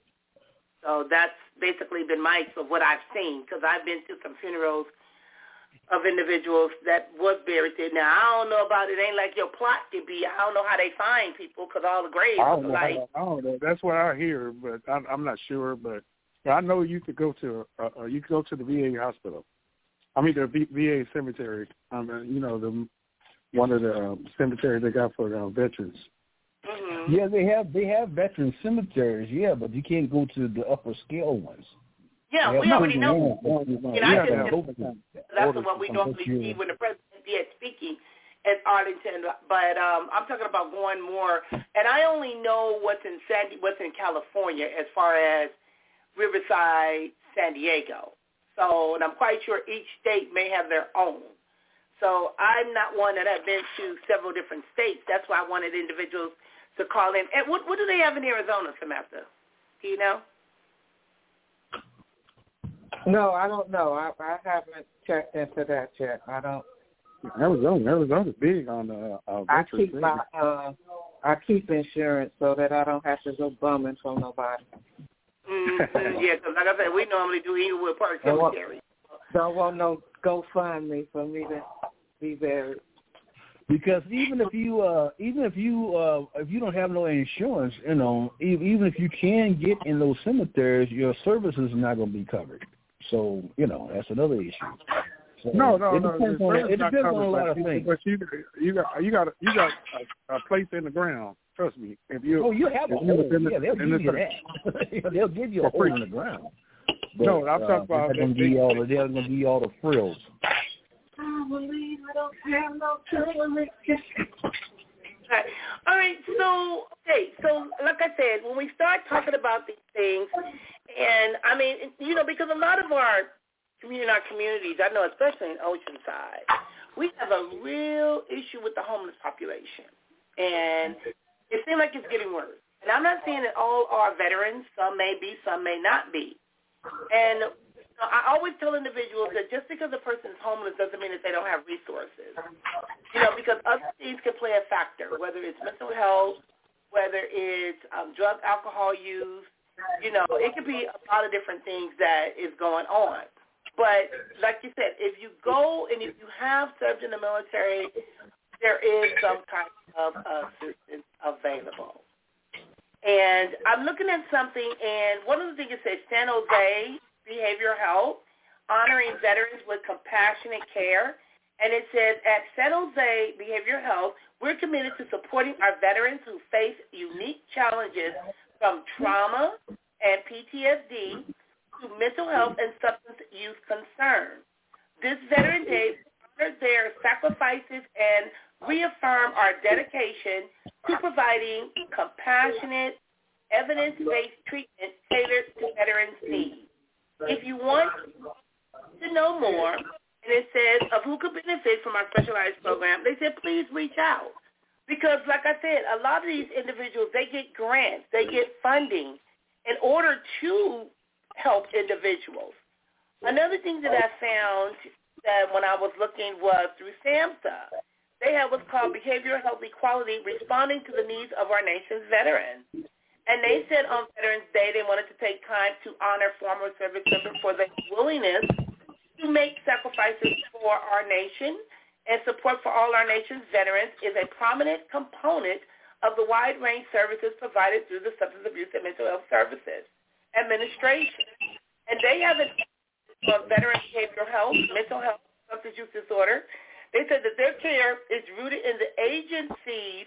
So that's basically been my of what I've seen because I've been to some funerals of individuals that was buried there. Now, I don't know about it. Ain't like your plot could be. I don't know how they find people because all the graves I look like. I don't know. That's what I hear, but I'm, I'm not sure. But I know you could go to uh, uh, you could go to the V A hospital. I mean the v, VA cemetery. I mean, you know the one of the um, cemeteries they got for uh, veterans. Mm-hmm. Yeah, they have they have veteran cemeteries. Yeah, but you can't go to the upper scale ones. Yeah, yeah we already know. Ones, you know, I just, that's the one we normally see when the president is speaking in Arlington, but um, I'm talking about going more. And I only know what's in San, what's in California as far as Riverside, San Diego. So, and I'm quite sure each state may have their own. So I'm not one that have been to several different states. That's why I wanted individuals to call in. And what, what do they have in Arizona, Samantha? Do you know? No, I don't know. I, I haven't checked into that yet. I don't. Arizona, Arizona's big on the uh, I keep my uh, I keep insurance so that I don't have to go bumming from nobody. Mm-hmm, yeah, because like I said, we normally do Inglewood Park Cemetery. Don't want no GoFundMe for me to be buried. Because even if you uh, even if you uh, if you don't have no insurance, you know, even if you can get in those cemeteries, your services are not going to be covered. So you know that's another issue. So no, no, it no. Depends on, it depends on a lot of things. But you, you got, you got, you got a, a place in the ground. Trust me. If you, oh, you have a hole. Yeah, they'll give you the, that. They'll give you a hole in the ground. But, no, I'm talking uh, about. They're going to give you all the. They're going to give you all the frills. I believe I don't have no jewelry. Right. All right, so, okay, so like I said, when we start talking about these things, and, I mean, you know, because a lot of our, in our communities, I know especially in Oceanside, we have a real issue with the homeless population, and it seems like it's getting worse. And I'm not saying that all are veterans. Some may be, some may not be. And I always tell individuals that just because a person is homeless doesn't mean that they don't have resources. You know, because other things can play a factor, whether it's mental health, whether it's um, drug, alcohol use. You know, it could be a lot of different things that is going on. But like you said, if you go and if you have served in the military, there is some kind of assistance available. And I'm looking at something, and one of the things it says San Jose Behavioral Health, honoring veterans with compassionate care. And it says, at San Jose Behavioral Health, we're committed to supporting our veterans who face unique challenges from trauma and P T S D to mental health and substance use concerns. This Veteran Day honors their sacrifices and reaffirm our dedication to providing compassionate, evidence-based treatment tailored to veterans' needs. If you want to know more, and it says of who could benefit from our specialized program, they said please reach out. Because like I said, a lot of these individuals, they get grants, they get funding in order to help individuals. Another thing that I found that when I was looking was through SAMHSA. They have what's called Behavioral Health Equality, responding to the needs of our nation's veterans. And they said on Veterans Day they wanted to take time to honor former service members for their willingness to make sacrifices for our nation, and support for all our nation's veterans is a prominent component of the wide range services provided through the Substance Abuse and Mental Health Services Administration. And they have a for veteran behavioral health, mental health, substance use disorder. They said that their care is rooted in the agency's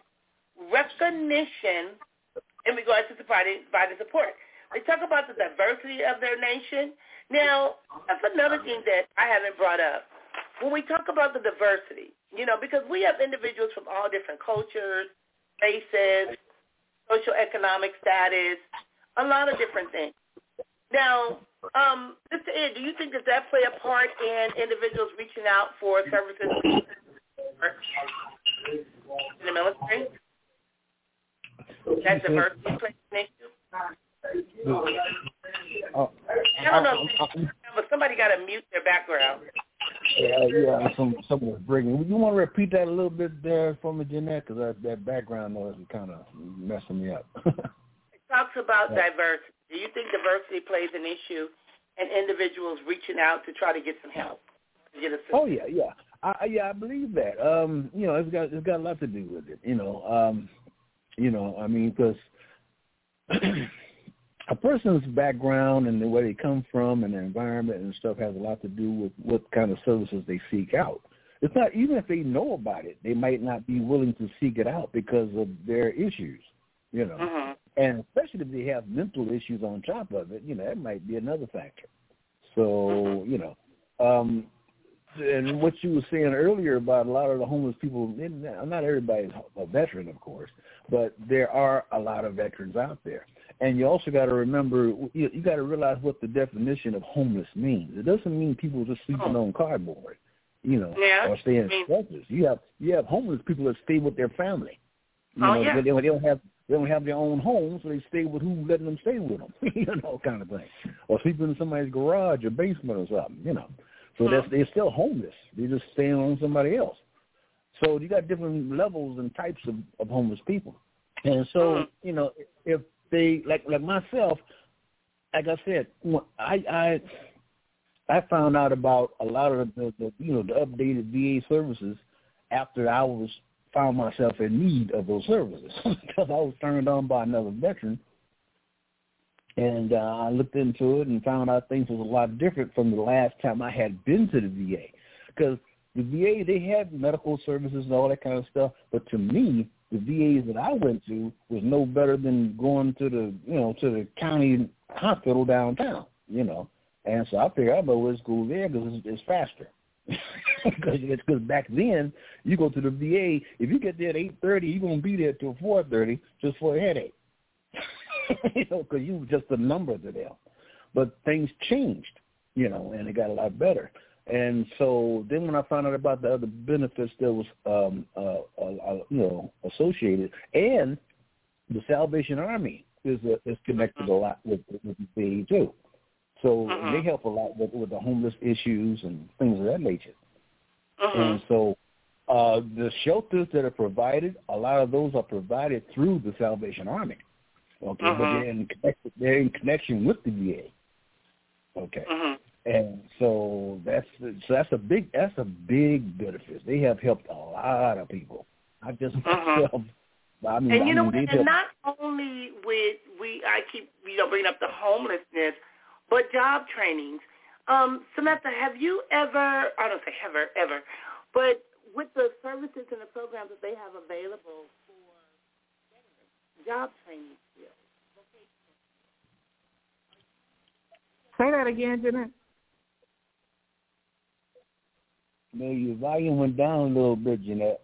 recognition in regards to providing, providing support. They talk about the diversity of their nation. Now, that's another thing that I haven't brought up. When we talk about the diversity, you know, because we have individuals from all different cultures, races, socioeconomic status, a lot of different things. Now, um, Mister Ed, do you think that that play a part in individuals reaching out for services in the military? That diversity plays an issue? Uh, I don't know, but somebody got to mute their background. Yeah, yeah, some someone was breaking. You want to repeat that a little bit there for me, Jeanette? Because that, that background noise is kind of messing me up. It talks about yeah. diversity. Do you think diversity plays an issue in individuals reaching out to try to get some help? To get oh yeah, yeah, I, yeah, I believe that. Um, you know, it's got it's got a lot to do with it. You know, um, you know, I mean, because a person's background and the way they come from and their environment and stuff has a lot to do with what kind of services they seek out. It's not, even if they know about it, they might not be willing to seek it out because of their issues, you know. Mm-hmm. And especially if they have mental issues on top of it, you know, that might be another factor. So, you know, um, and what you were saying earlier about a lot of the homeless people, not everybody's a veteran, of course, but there are a lot of veterans out there. And you also got to remember, you, you got to realize what the definition of homeless means. It doesn't mean people just sleeping oh. on cardboard, you know, yeah. or staying in shelters. You have you have homeless people that stay with their family. You oh, know, yeah. they, they don't have they don't have their own home, so they stay with who's letting them stay with them, you know, kind of thing. Or sleeping in somebody's garage or basement or something, you know. So mm-hmm. that's, they're still homeless. They're just staying on somebody else. So you got different levels and types of, of homeless people. And so, mm-hmm. you know, if they, like like myself, like I said, I I, I found out about a lot of the, the, you know, the updated V A services after I was found myself in need of those services because I was turned on by another veteran. And uh, I looked into it and found out things was a lot different from the last time I had been to the V A. Because the V A, they had medical services and all that kind of stuff. But to me, the V As that I went to was no better than going to the, you know, to the county hospital downtown, you know. And so I figured I'd go to school there because it's, it's faster. Because back then, you go to the V A, if you get there at eight thirty, you're going to be there till four thirty just for a headache. You know, because you were just a number to them. But things changed, you know, and it got a lot better. And so then when I found out about the other benefits that was, um, uh, uh, you know, associated, and the Salvation Army is a, is connected a lot with, with the V A too. So uh-huh. they help a lot with, with the homeless issues and things of that nature. Uh-huh. And so uh, the shelters that are provided, a lot of those are provided through the Salvation Army. Okay, uh-huh. but they're in, they're in connection with the V A. Okay, uh-huh. and so that's so that's a big that's a big benefit. They have helped a lot of people. I just uh-huh. myself. I mean, and you I know, mean, and not only with we, I keep you know bringing up the homelessness, but job trainings. Um, Samantha, have you ever? I don't say ever, ever, but with the services and the programs that they have available for job training. Say that again, Jeanette. No, your volume went down a little bit, Jeanette.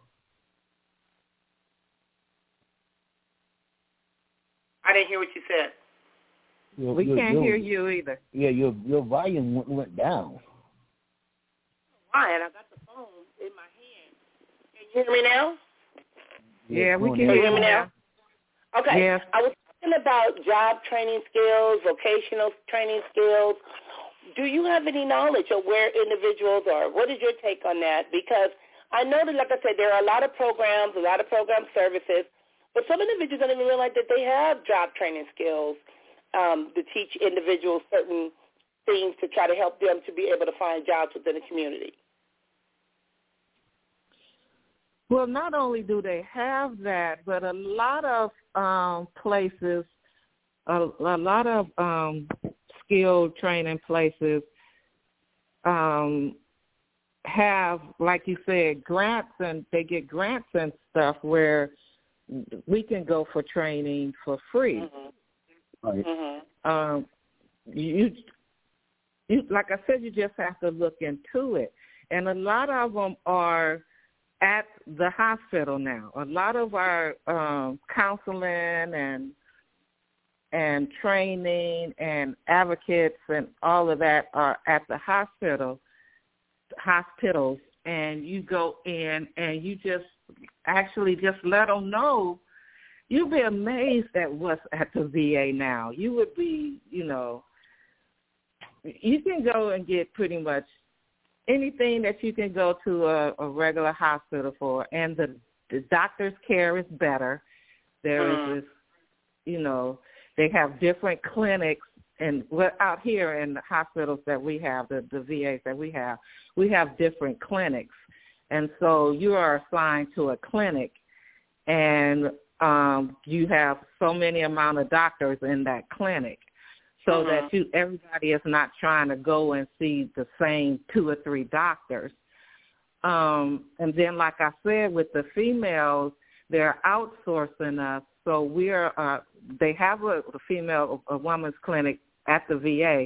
I didn't hear what you said. Your, we your, can't your, hear you either. Yeah, your your volume went, went down. Why? And I got the phone in my hand. Can you hear me now? Yeah, yeah we can hear, hear you me now. now. Okay. Yes. I was talking about job training skills, vocational training skills. Do you have any knowledge of where individuals are? What is your take on that? Because I know that, like I said, there are a lot of programs, a lot of program services, but some individuals don't even realize that they have job training skills um, to teach individuals certain things to try to help them to be able to find jobs within the community. Well, not only do they have that, but a lot of um, places, a, a lot of um, skilled training places um, have, like you said, grants, and they get grants and stuff where we can go for training for free. Mm-hmm. Right. Mm-hmm. Um, you, you, like I said, you just have to look into it, and a lot of them are at the hospital now. A lot of our um, counseling and and training and advocates and all of that are at the hospital, hospitals, and you go in and you just actually just let them know. You'll be amazed at what's at the V A now. You would be, you know, you can go and get pretty much anything that you can go to a, a regular hospital for, and the, the doctor's care is better. There mm. is this, you know, they have different clinics, and we're out here in the hospitals that we have, the, the V As that we have, we have different clinics. And so you are assigned to a clinic, and um, you have so many amount of doctors in that clinic. So mm-hmm. that you, everybody is not trying to go and see the same two or three doctors. Um, and then, like I said, with the females, they're outsourcing us. So we're, uh, they have a, a female, a woman's clinic at the V A,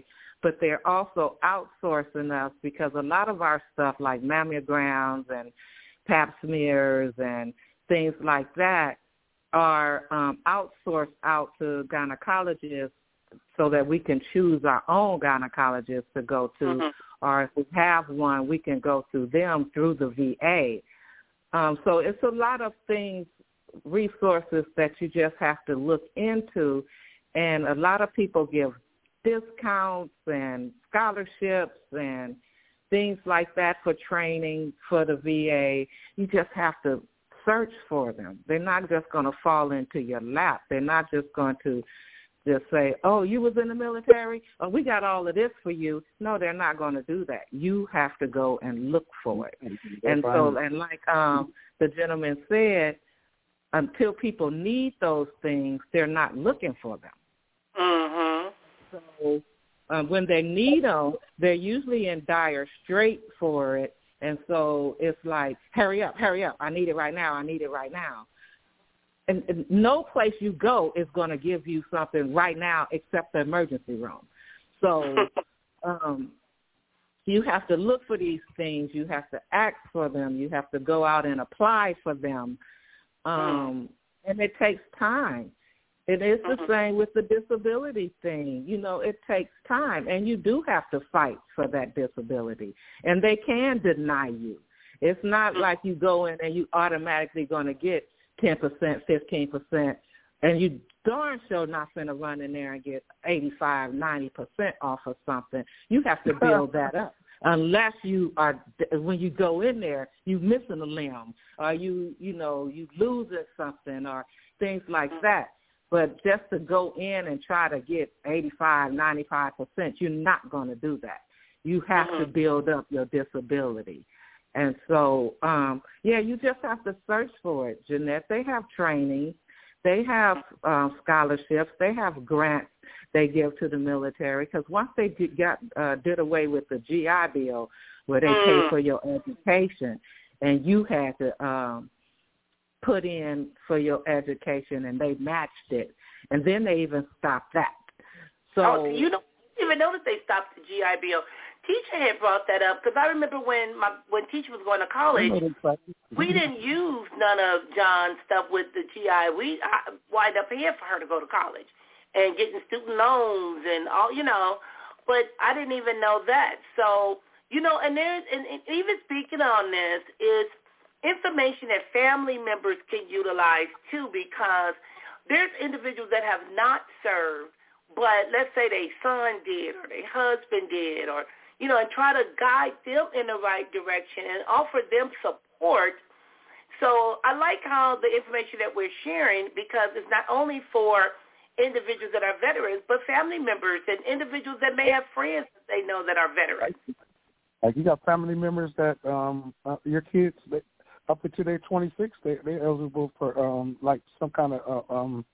but they're also outsourcing us because a lot of our stuff like mammograms and pap smears and things like that are um, outsourced out to gynecologists so that we can choose our own gynecologist to go to, mm-hmm. or if we have one, we can go to them through the V A. Um, so it's a lot of things, resources that you just have to look into, and a lot of people give discounts and scholarships and things like that for training for the V A. You just have to search for them. They're not just going to fall into your lap. They're not just going to just say, oh, you was in the military? Oh, we got all of this for you. No, they're not going to do that. You have to go and look for it. And so, and like um, the gentleman said, until people need those things, they're not looking for them. Mm-hmm. So um, when they need them, they're usually in dire strait for it. And so it's like, hurry up, hurry up. I need it right now. I need it right now. And, and no place you go is going to give you something right now except the emergency room. So um, you have to look for these things. You have to ask for them. You have to go out and apply for them. Um, and it takes time. It is the same with the disability thing. You know, it takes time, and you do have to fight for that disability. And they can deny you. It's not like you go in and you automatically going to get ten percent, fifteen percent, and you darn sure not going to run in there and get eighty-five, ninety percent off of something. You have to build that up. Unless you are, when you go in there, you missing a limb, or you, you know, you losing something, or things like that. But just to go in and try to get eighty-five, ninety-five percent, you're not going to do that. You have mm-hmm. to build up your disability. And so, um, yeah, you just have to search for it, Jeanette. They have training. They have um, scholarships. They have grants they give to the military, because once they did, got uh, did away with the G I Bill, where they mm. pay for your education, and you had to um, put in for your education, and they matched it, and then they even stopped that. So oh, you don't even notice they stopped the G I Bill. Teacher had brought that up, because I remember when my when teacher was going to college, we didn't use none of John's stuff with the G I. We I, wind up paying for her to go to college and getting student loans and all, you know, but I didn't even know that. So, you know, and there's, and, and even speaking on this, is information that family members can utilize too, because there's individuals that have not served, but let's say their son did or their husband did, or, you know, and try to guide them in the right direction and offer them support. So I like how the information that we're sharing, because it's not only for individuals that are veterans, but family members and individuals that may have friends that they know that are veterans. Like you got family members that um, uh, your kids, they, up until they're twenty-six, they, they're eligible for um, like some kind of uh, um,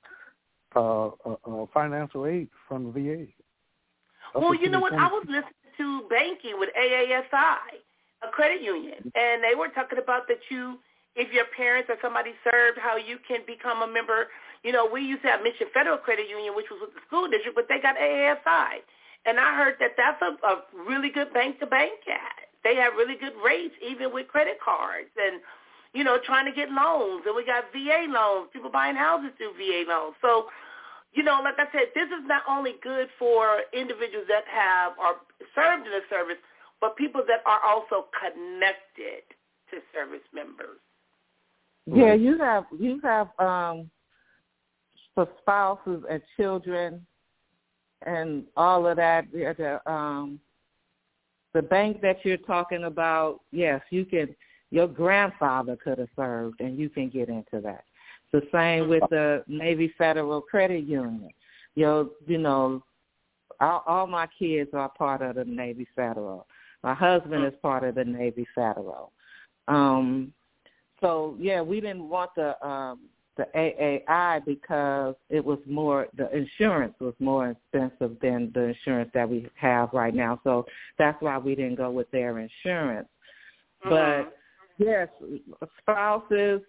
uh, uh, uh, financial aid from the V A. Up well, you know what? I was listening to banking with A A S I, a credit union, and they were talking about that you, if your parents or somebody served, how you can become a member. You know, we used to have Mission Federal Credit Union, which was with the school district, but they got A A S I. And I heard that that's a, a really good bank to bank at. They have really good rates, even with credit cards and, you know, trying to get loans. And we got V A loans, people buying houses through V A loans. So, you know, like I said, this is not only good for individuals that have or served in the service, but people that are also connected to service members. Yeah, you have you have um, for spouses and children and all of that. The, um, the bank that you're talking about, yes, you can. Your grandfather could have served, and you can get into that. The same with the Navy Federal Credit Union. Your, you know, all, all my kids are part of the Navy Federal. My husband is part of the Navy Federal. Um, so yeah, we didn't want the um, the A A I because it was more, the insurance was more expensive than the insurance that we have right now. So that's why we didn't go with their insurance. Mm-hmm. But yes, spouses,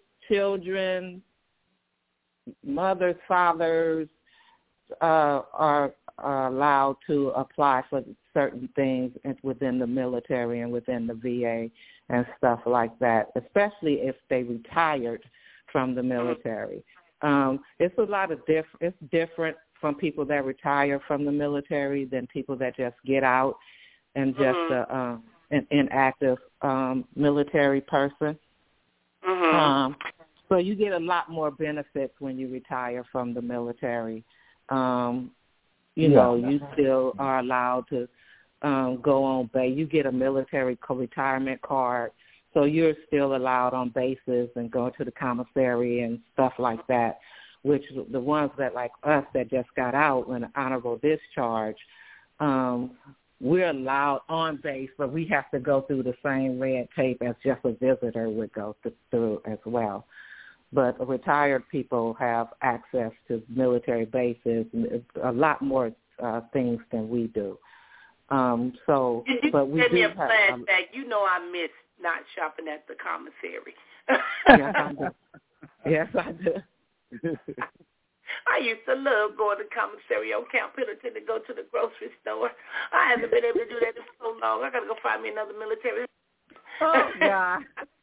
children, mothers, fathers uh, are are allowed to apply for certain things within the military and within the V A and stuff like that, especially if they retired from the military. Um, it's a lot of diff- it's different from people that retire from the military than people that just get out and just mm-hmm. uh, um, an inactive um, military person. Mm-hmm. Um, so you get a lot more benefits when you retire from the military. Um, you yeah. know, you still are allowed to um, go on base. You get a military retirement card, so you're still allowed on bases and go to the commissary and stuff like that, which the ones that like us that just got out with an honorable discharge, um, we're allowed on base, but we have to go through the same red tape as just a visitor would go through as well. But retired people have access to military bases, and a lot more uh, things than we do. Um, so, you, you but we send do me a have. flashback. Um, you know, I miss not shopping at the commissary. Yes, I do. Yes, I do. I used to love going to commissary on Camp Pendleton to go to the grocery store. I haven't been able to do that in so long. I got to go find me another military. Oh, God.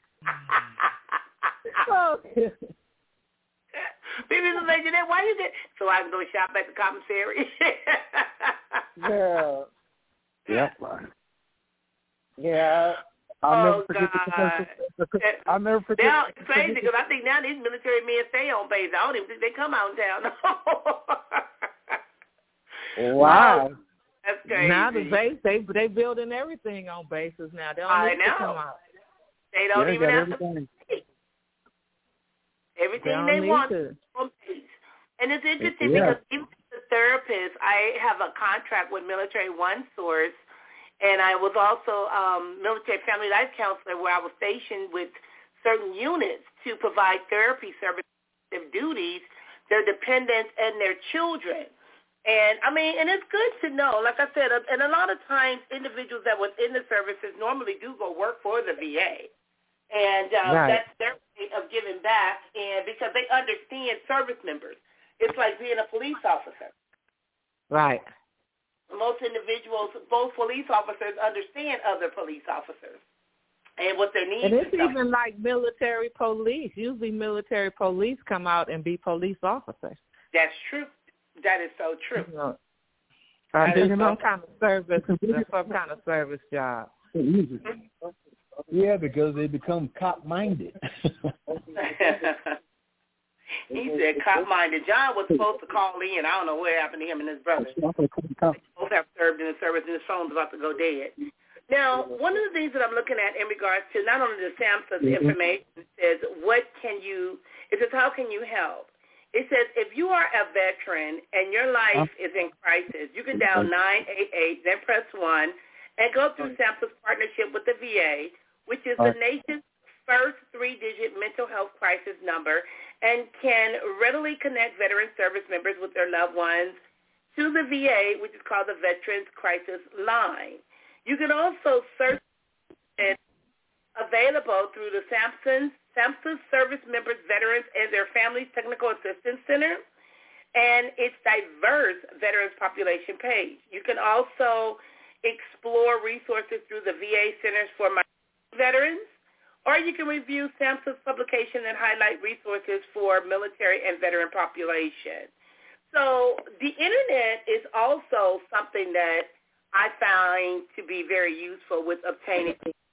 Oh. People will say, that why you get so I can go shop at the commissary. Girl. Yep. Yeah. I'll oh, never forget God. the, I'll never forget. Now, it's crazy because I think now these military men stay on base. I don't even think they come out in town. Wow. Oh, that's crazy. Now the base, they they building everything on bases now. They don't I need know. to come out. They don't yeah, even have everything. to. Everything they, they want to. on base. And it's interesting yeah. because even as a therapist, I have a contract with Military One Source. And I was also um, military family life counselor where I was stationed with certain units to provide therapy services, their duties, their dependents, and their children. And, I mean, and it's good to know, like I said, and a lot of times individuals that was in the services normally do go work for the V A. And um, right. that's their way of giving back, and because they understand service members. It's like being a police officer. Right. Most individuals, both police officers, understand other police officers and what their needs are. And it's even like military police. Usually military police come out and be police officers. That's true. That is so true. You know, I do some so kind of service, some kind of service job. Yeah, because they become cop-minded. He said cop-minded. John was supposed to call in. I don't know what happened to him and his brother. They both have served in the service, and his phone's about to go dead. Now, one of the things that I'm looking at in regards to not only the SAMHSA's mm-hmm. information says, what can you, it says, how can you help? It says, if you are a veteran and your life is in crisis, you can dial nine eight eight, then press one, and go through SAMHSA's partnership with the V A, which is the nation's first three-digit mental health crisis number, and can readily connect veteran service members with their loved ones to the V A, which is called the Veterans Crisis Line. You can also search it available through the SAMHSA's, SAMHSA's Service Members, Veterans, and Their Families Technical Assistance Center, and its diverse veterans population page. You can also explore resources through the V A Centers for Veterans, or you can review SAMHSA's publication and highlight resources for military and veteran population. So the Internet is also something that I find to be very useful with obtaining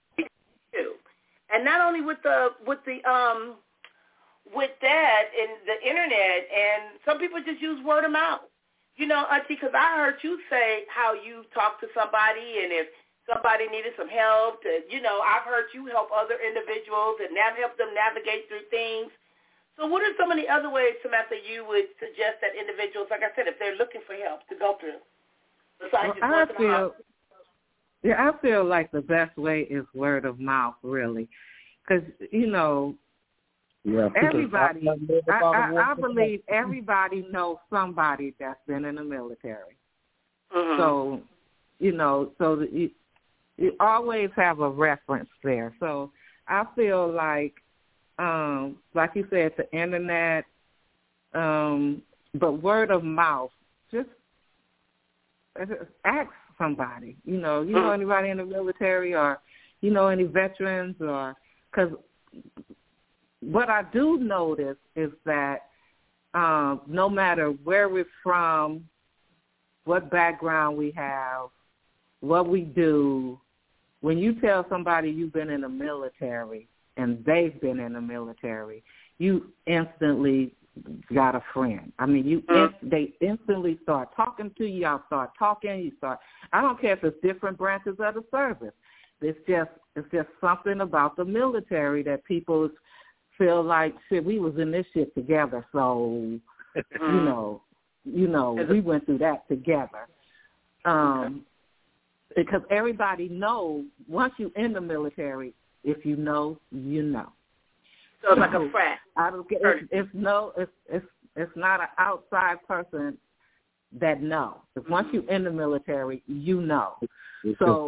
too. And not only with the with the um with that and the Internet, and some people just use word of mouth. You know, Auntie, because I heard you say how you talk to somebody, and if somebody needed some help, to, you know, I've heard you help other individuals and nav- help them navigate through things. So what are some of the other ways, Samantha, you would suggest that individuals, like I said, if they're looking for help, to go through? Besides well, just I feel, yeah, I feel like the best way is word of mouth, really. Because, you know, yeah, everybody, I, I, I believe everybody knows somebody that's been in the military. Mm-hmm. So, you know, so that you, you always have a reference there. So I feel like, um, like you said, the Internet, um, but word of mouth, just ask somebody. You know, you know anybody in the military, or you know any veterans, or because what I do notice is that um, no matter where we're from, what background we have, what we do, when you tell somebody you've been in the military and they've been in the military, you instantly got a friend. I mean, you mm-hmm. they instantly start talking to you. Y'all start talking. You start. I don't care if it's different branches of the service. It's just it's just something about the military that people feel like, shit, we was in this shit together. So, you know, you know, we went through that together. Um, okay. Because everybody knows once you're in the military, if you know, you know. So it's like a frat. I don't get. It's, it's no. It's it's it's not an outside person that know. If once you're in the military, you know. It's so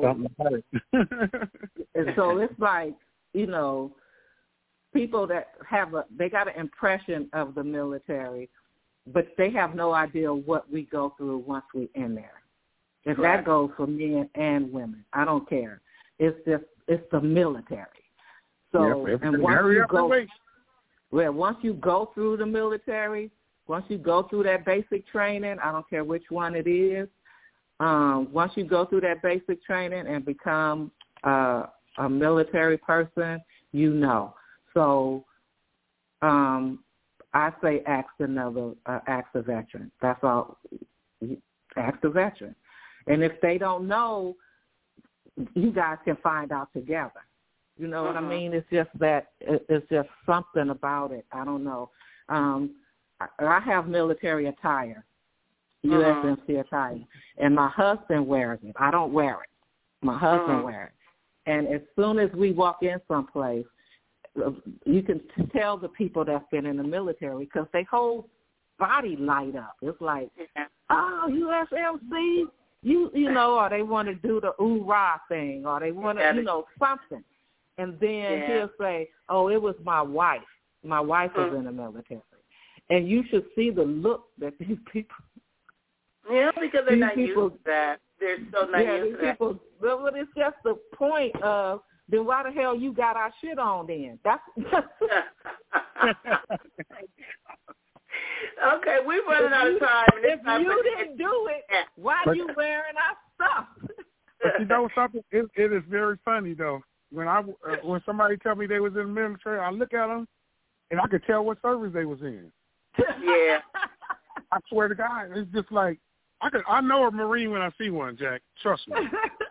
and so it's like, you know, people that have a they got an impression of the military, but they have no idea what we go through once we're in there. If right. that goes for men and women, I don't care. It's just it's the military. So yep, and once you go, well, once you go through the military, once you go through that basic training, I don't care which one it is. Um, once you go through that basic training and become uh, a military person, you know. So um, I say ask another, uh, ask a veteran. That's all. Ask a veteran. And if they don't know, you guys can find out together. You know what uh-huh. I mean? It's just that it's just something about it. I don't know. Um, I, I have military attire, U S M C uh-huh. attire, and my husband wears it. I don't wear it. My husband uh-huh. wears it. And as soon as we walk in someplace, you can tell the people that's been in the military because their whole body light up. It's like, oh, U S M C, you you know, or they want to do the ooh-rah thing, or they want to, you know, something. And then yeah. he'll say, oh, it was my wife. My wife was mm-hmm. in the military. And you should see the look that these people. Yeah, because they're not people, used to that. They're so not yeah, used to people, that. But it's just the point of, then why the hell you got our shit on then? That's okay, we're running out of time. If you didn't do it, why are you wearing our stuff? But you know something? It, it is very funny, though. When I uh, when somebody tell me they was in the military, I look at them, and I could tell what service they was in. Yeah. I swear to God, it's just like, I could, I know a Marine when I see one, Jack. Trust me.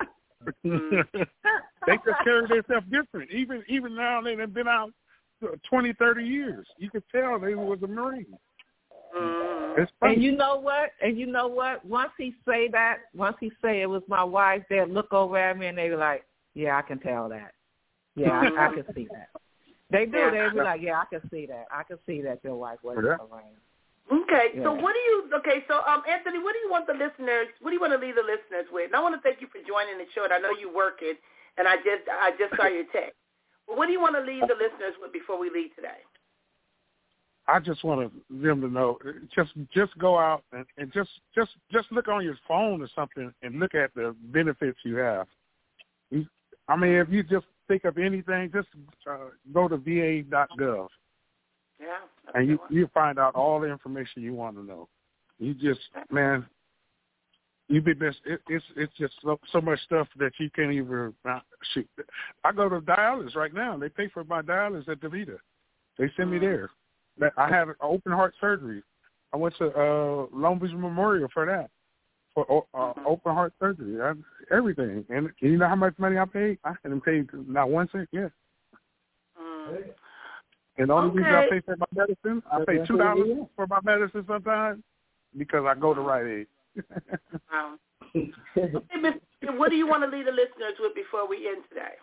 They just carry themselves different. Even even now, they've been out twenty, thirty years. You could tell they was a Marine. Mm. It's funny. And you know what? And you know what? Once he say that, once he say it was my wife, they'll look over at me and they be like, yeah, I can tell that. Yeah, I, I can see that. They do. They'll be like, yeah, I can see that. I can see that your wife wasn't yeah. around. Okay, yeah. so what do you, okay, so um, Anthony, what do you want the listeners, what do you want to leave the listeners with? And I want to thank you for joining the show. And I know you're working, and I just I just saw your text. But what do you want to leave the listeners with before we leave today? I just want them to know, just just go out and, and just, just, just look on your phone or something and look at the benefits you have. You, I mean, if you just think of anything, just uh, go to V A dot gov. Yeah. And you you find out all the information you want to know. You just, man, you be best. It, it's it's just so, so much stuff that you can't even uh, shoot. I go to dialysis right now. They pay for my dialysis at DaVita. They send me there. I had an open heart surgery. I went to uh, Long Beach Memorial for that, for uh, open heart surgery. I, everything. And you know how much money I paid? I hadn't paid not one cent yet. Mm. And the only okay. reason I pay for my medicine, I pay two dollars for my medicine sometimes because I go to Rite Aid. Wow. Okay, what do you want to leave the listeners with before we end today?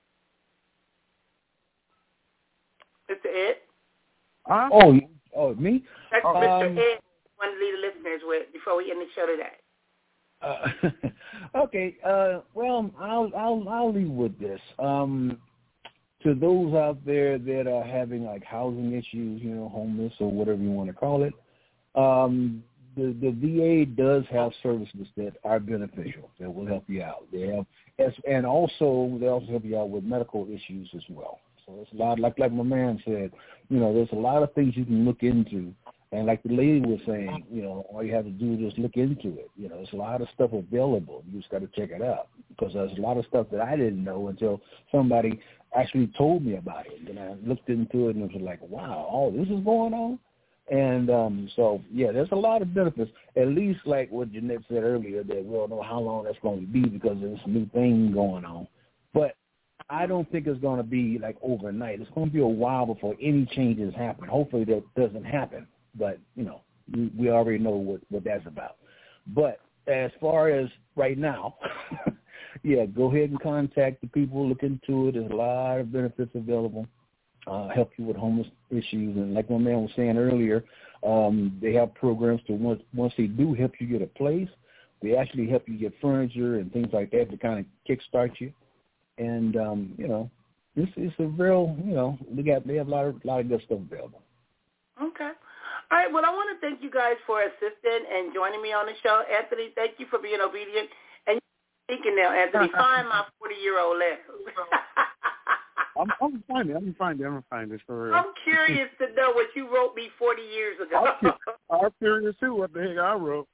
Mister Ed? Huh? Oh, oh, me? That's um, Mister Ed want to leave the listeners with before we end the show today. Uh, okay. Uh, well, I'll I'll I'll leave with this. Um, to those out there that are having like housing issues, you know, homeless or whatever you want to call it, um, the, the V A does have services that are beneficial that will help you out. They have, as, and also they also help you out with medical issues as well. So there's a lot, like like my man said, you know, there's a lot of things you can look into. And like the lady was saying, you know, all you have to do is look into it. You know, there's a lot of stuff available. You just got to check it out, because there's a lot of stuff that I didn't know until somebody actually told me about it. And I looked into it and it was like, wow, all this is going on. And um, so, yeah, there's a lot of benefits, at least like what Jeanette said earlier, that we don't know how long that's going to be because there's a new thing going on. But I don't think it's going to be like overnight. It's going to be a while before any changes happen. Hopefully that doesn't happen. But, you know, we, we already know what, what that's about. But as far as right now, yeah, go ahead and contact the people, look into it. There's a lot of benefits available, uh, help you with homeless issues. And like my man was saying earlier, um, they have programs to once, once they do help you get a place, they actually help you get furniture and things like that to kind of kickstart you. And, um, you know, it's, it's a real, you know, they got they have a lot of, lot of good stuff available. Okay. All right, well, I want to thank you guys for assisting and joining me on the show. Anthony, thank you for being obedient. And you're speaking now, Anthony. Find my forty-year-old letter. I'm, I'm finding it. I'm finding it. I'm finding it for real. I'm curious to know what you wrote me forty years ago. I'm curious, too, what the heck I wrote.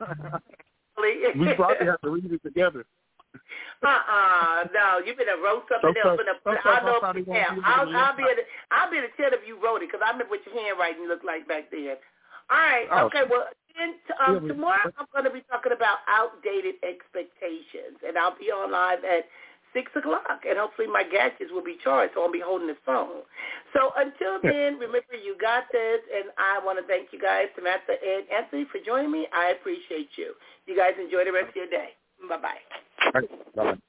We probably have to read it together. Uh-uh, no, you better wrote something so, else. So, I know if you have. I'll, I'll be able to, I'll be able to tell if you wrote it, because I remember what your handwriting looked like back then. All right, oh, okay, well, then, um, yeah, tomorrow I'm going to be talking about outdated expectations, and I'll be on live at six o'clock, and hopefully my gadgets will be charged, so I'll be holding this phone. So until then, remember, you got this, and I want to thank you guys, Samantha and Anthony, for joining me. I appreciate you. You guys enjoy the rest of your day. Bye-bye. All right, bye-bye.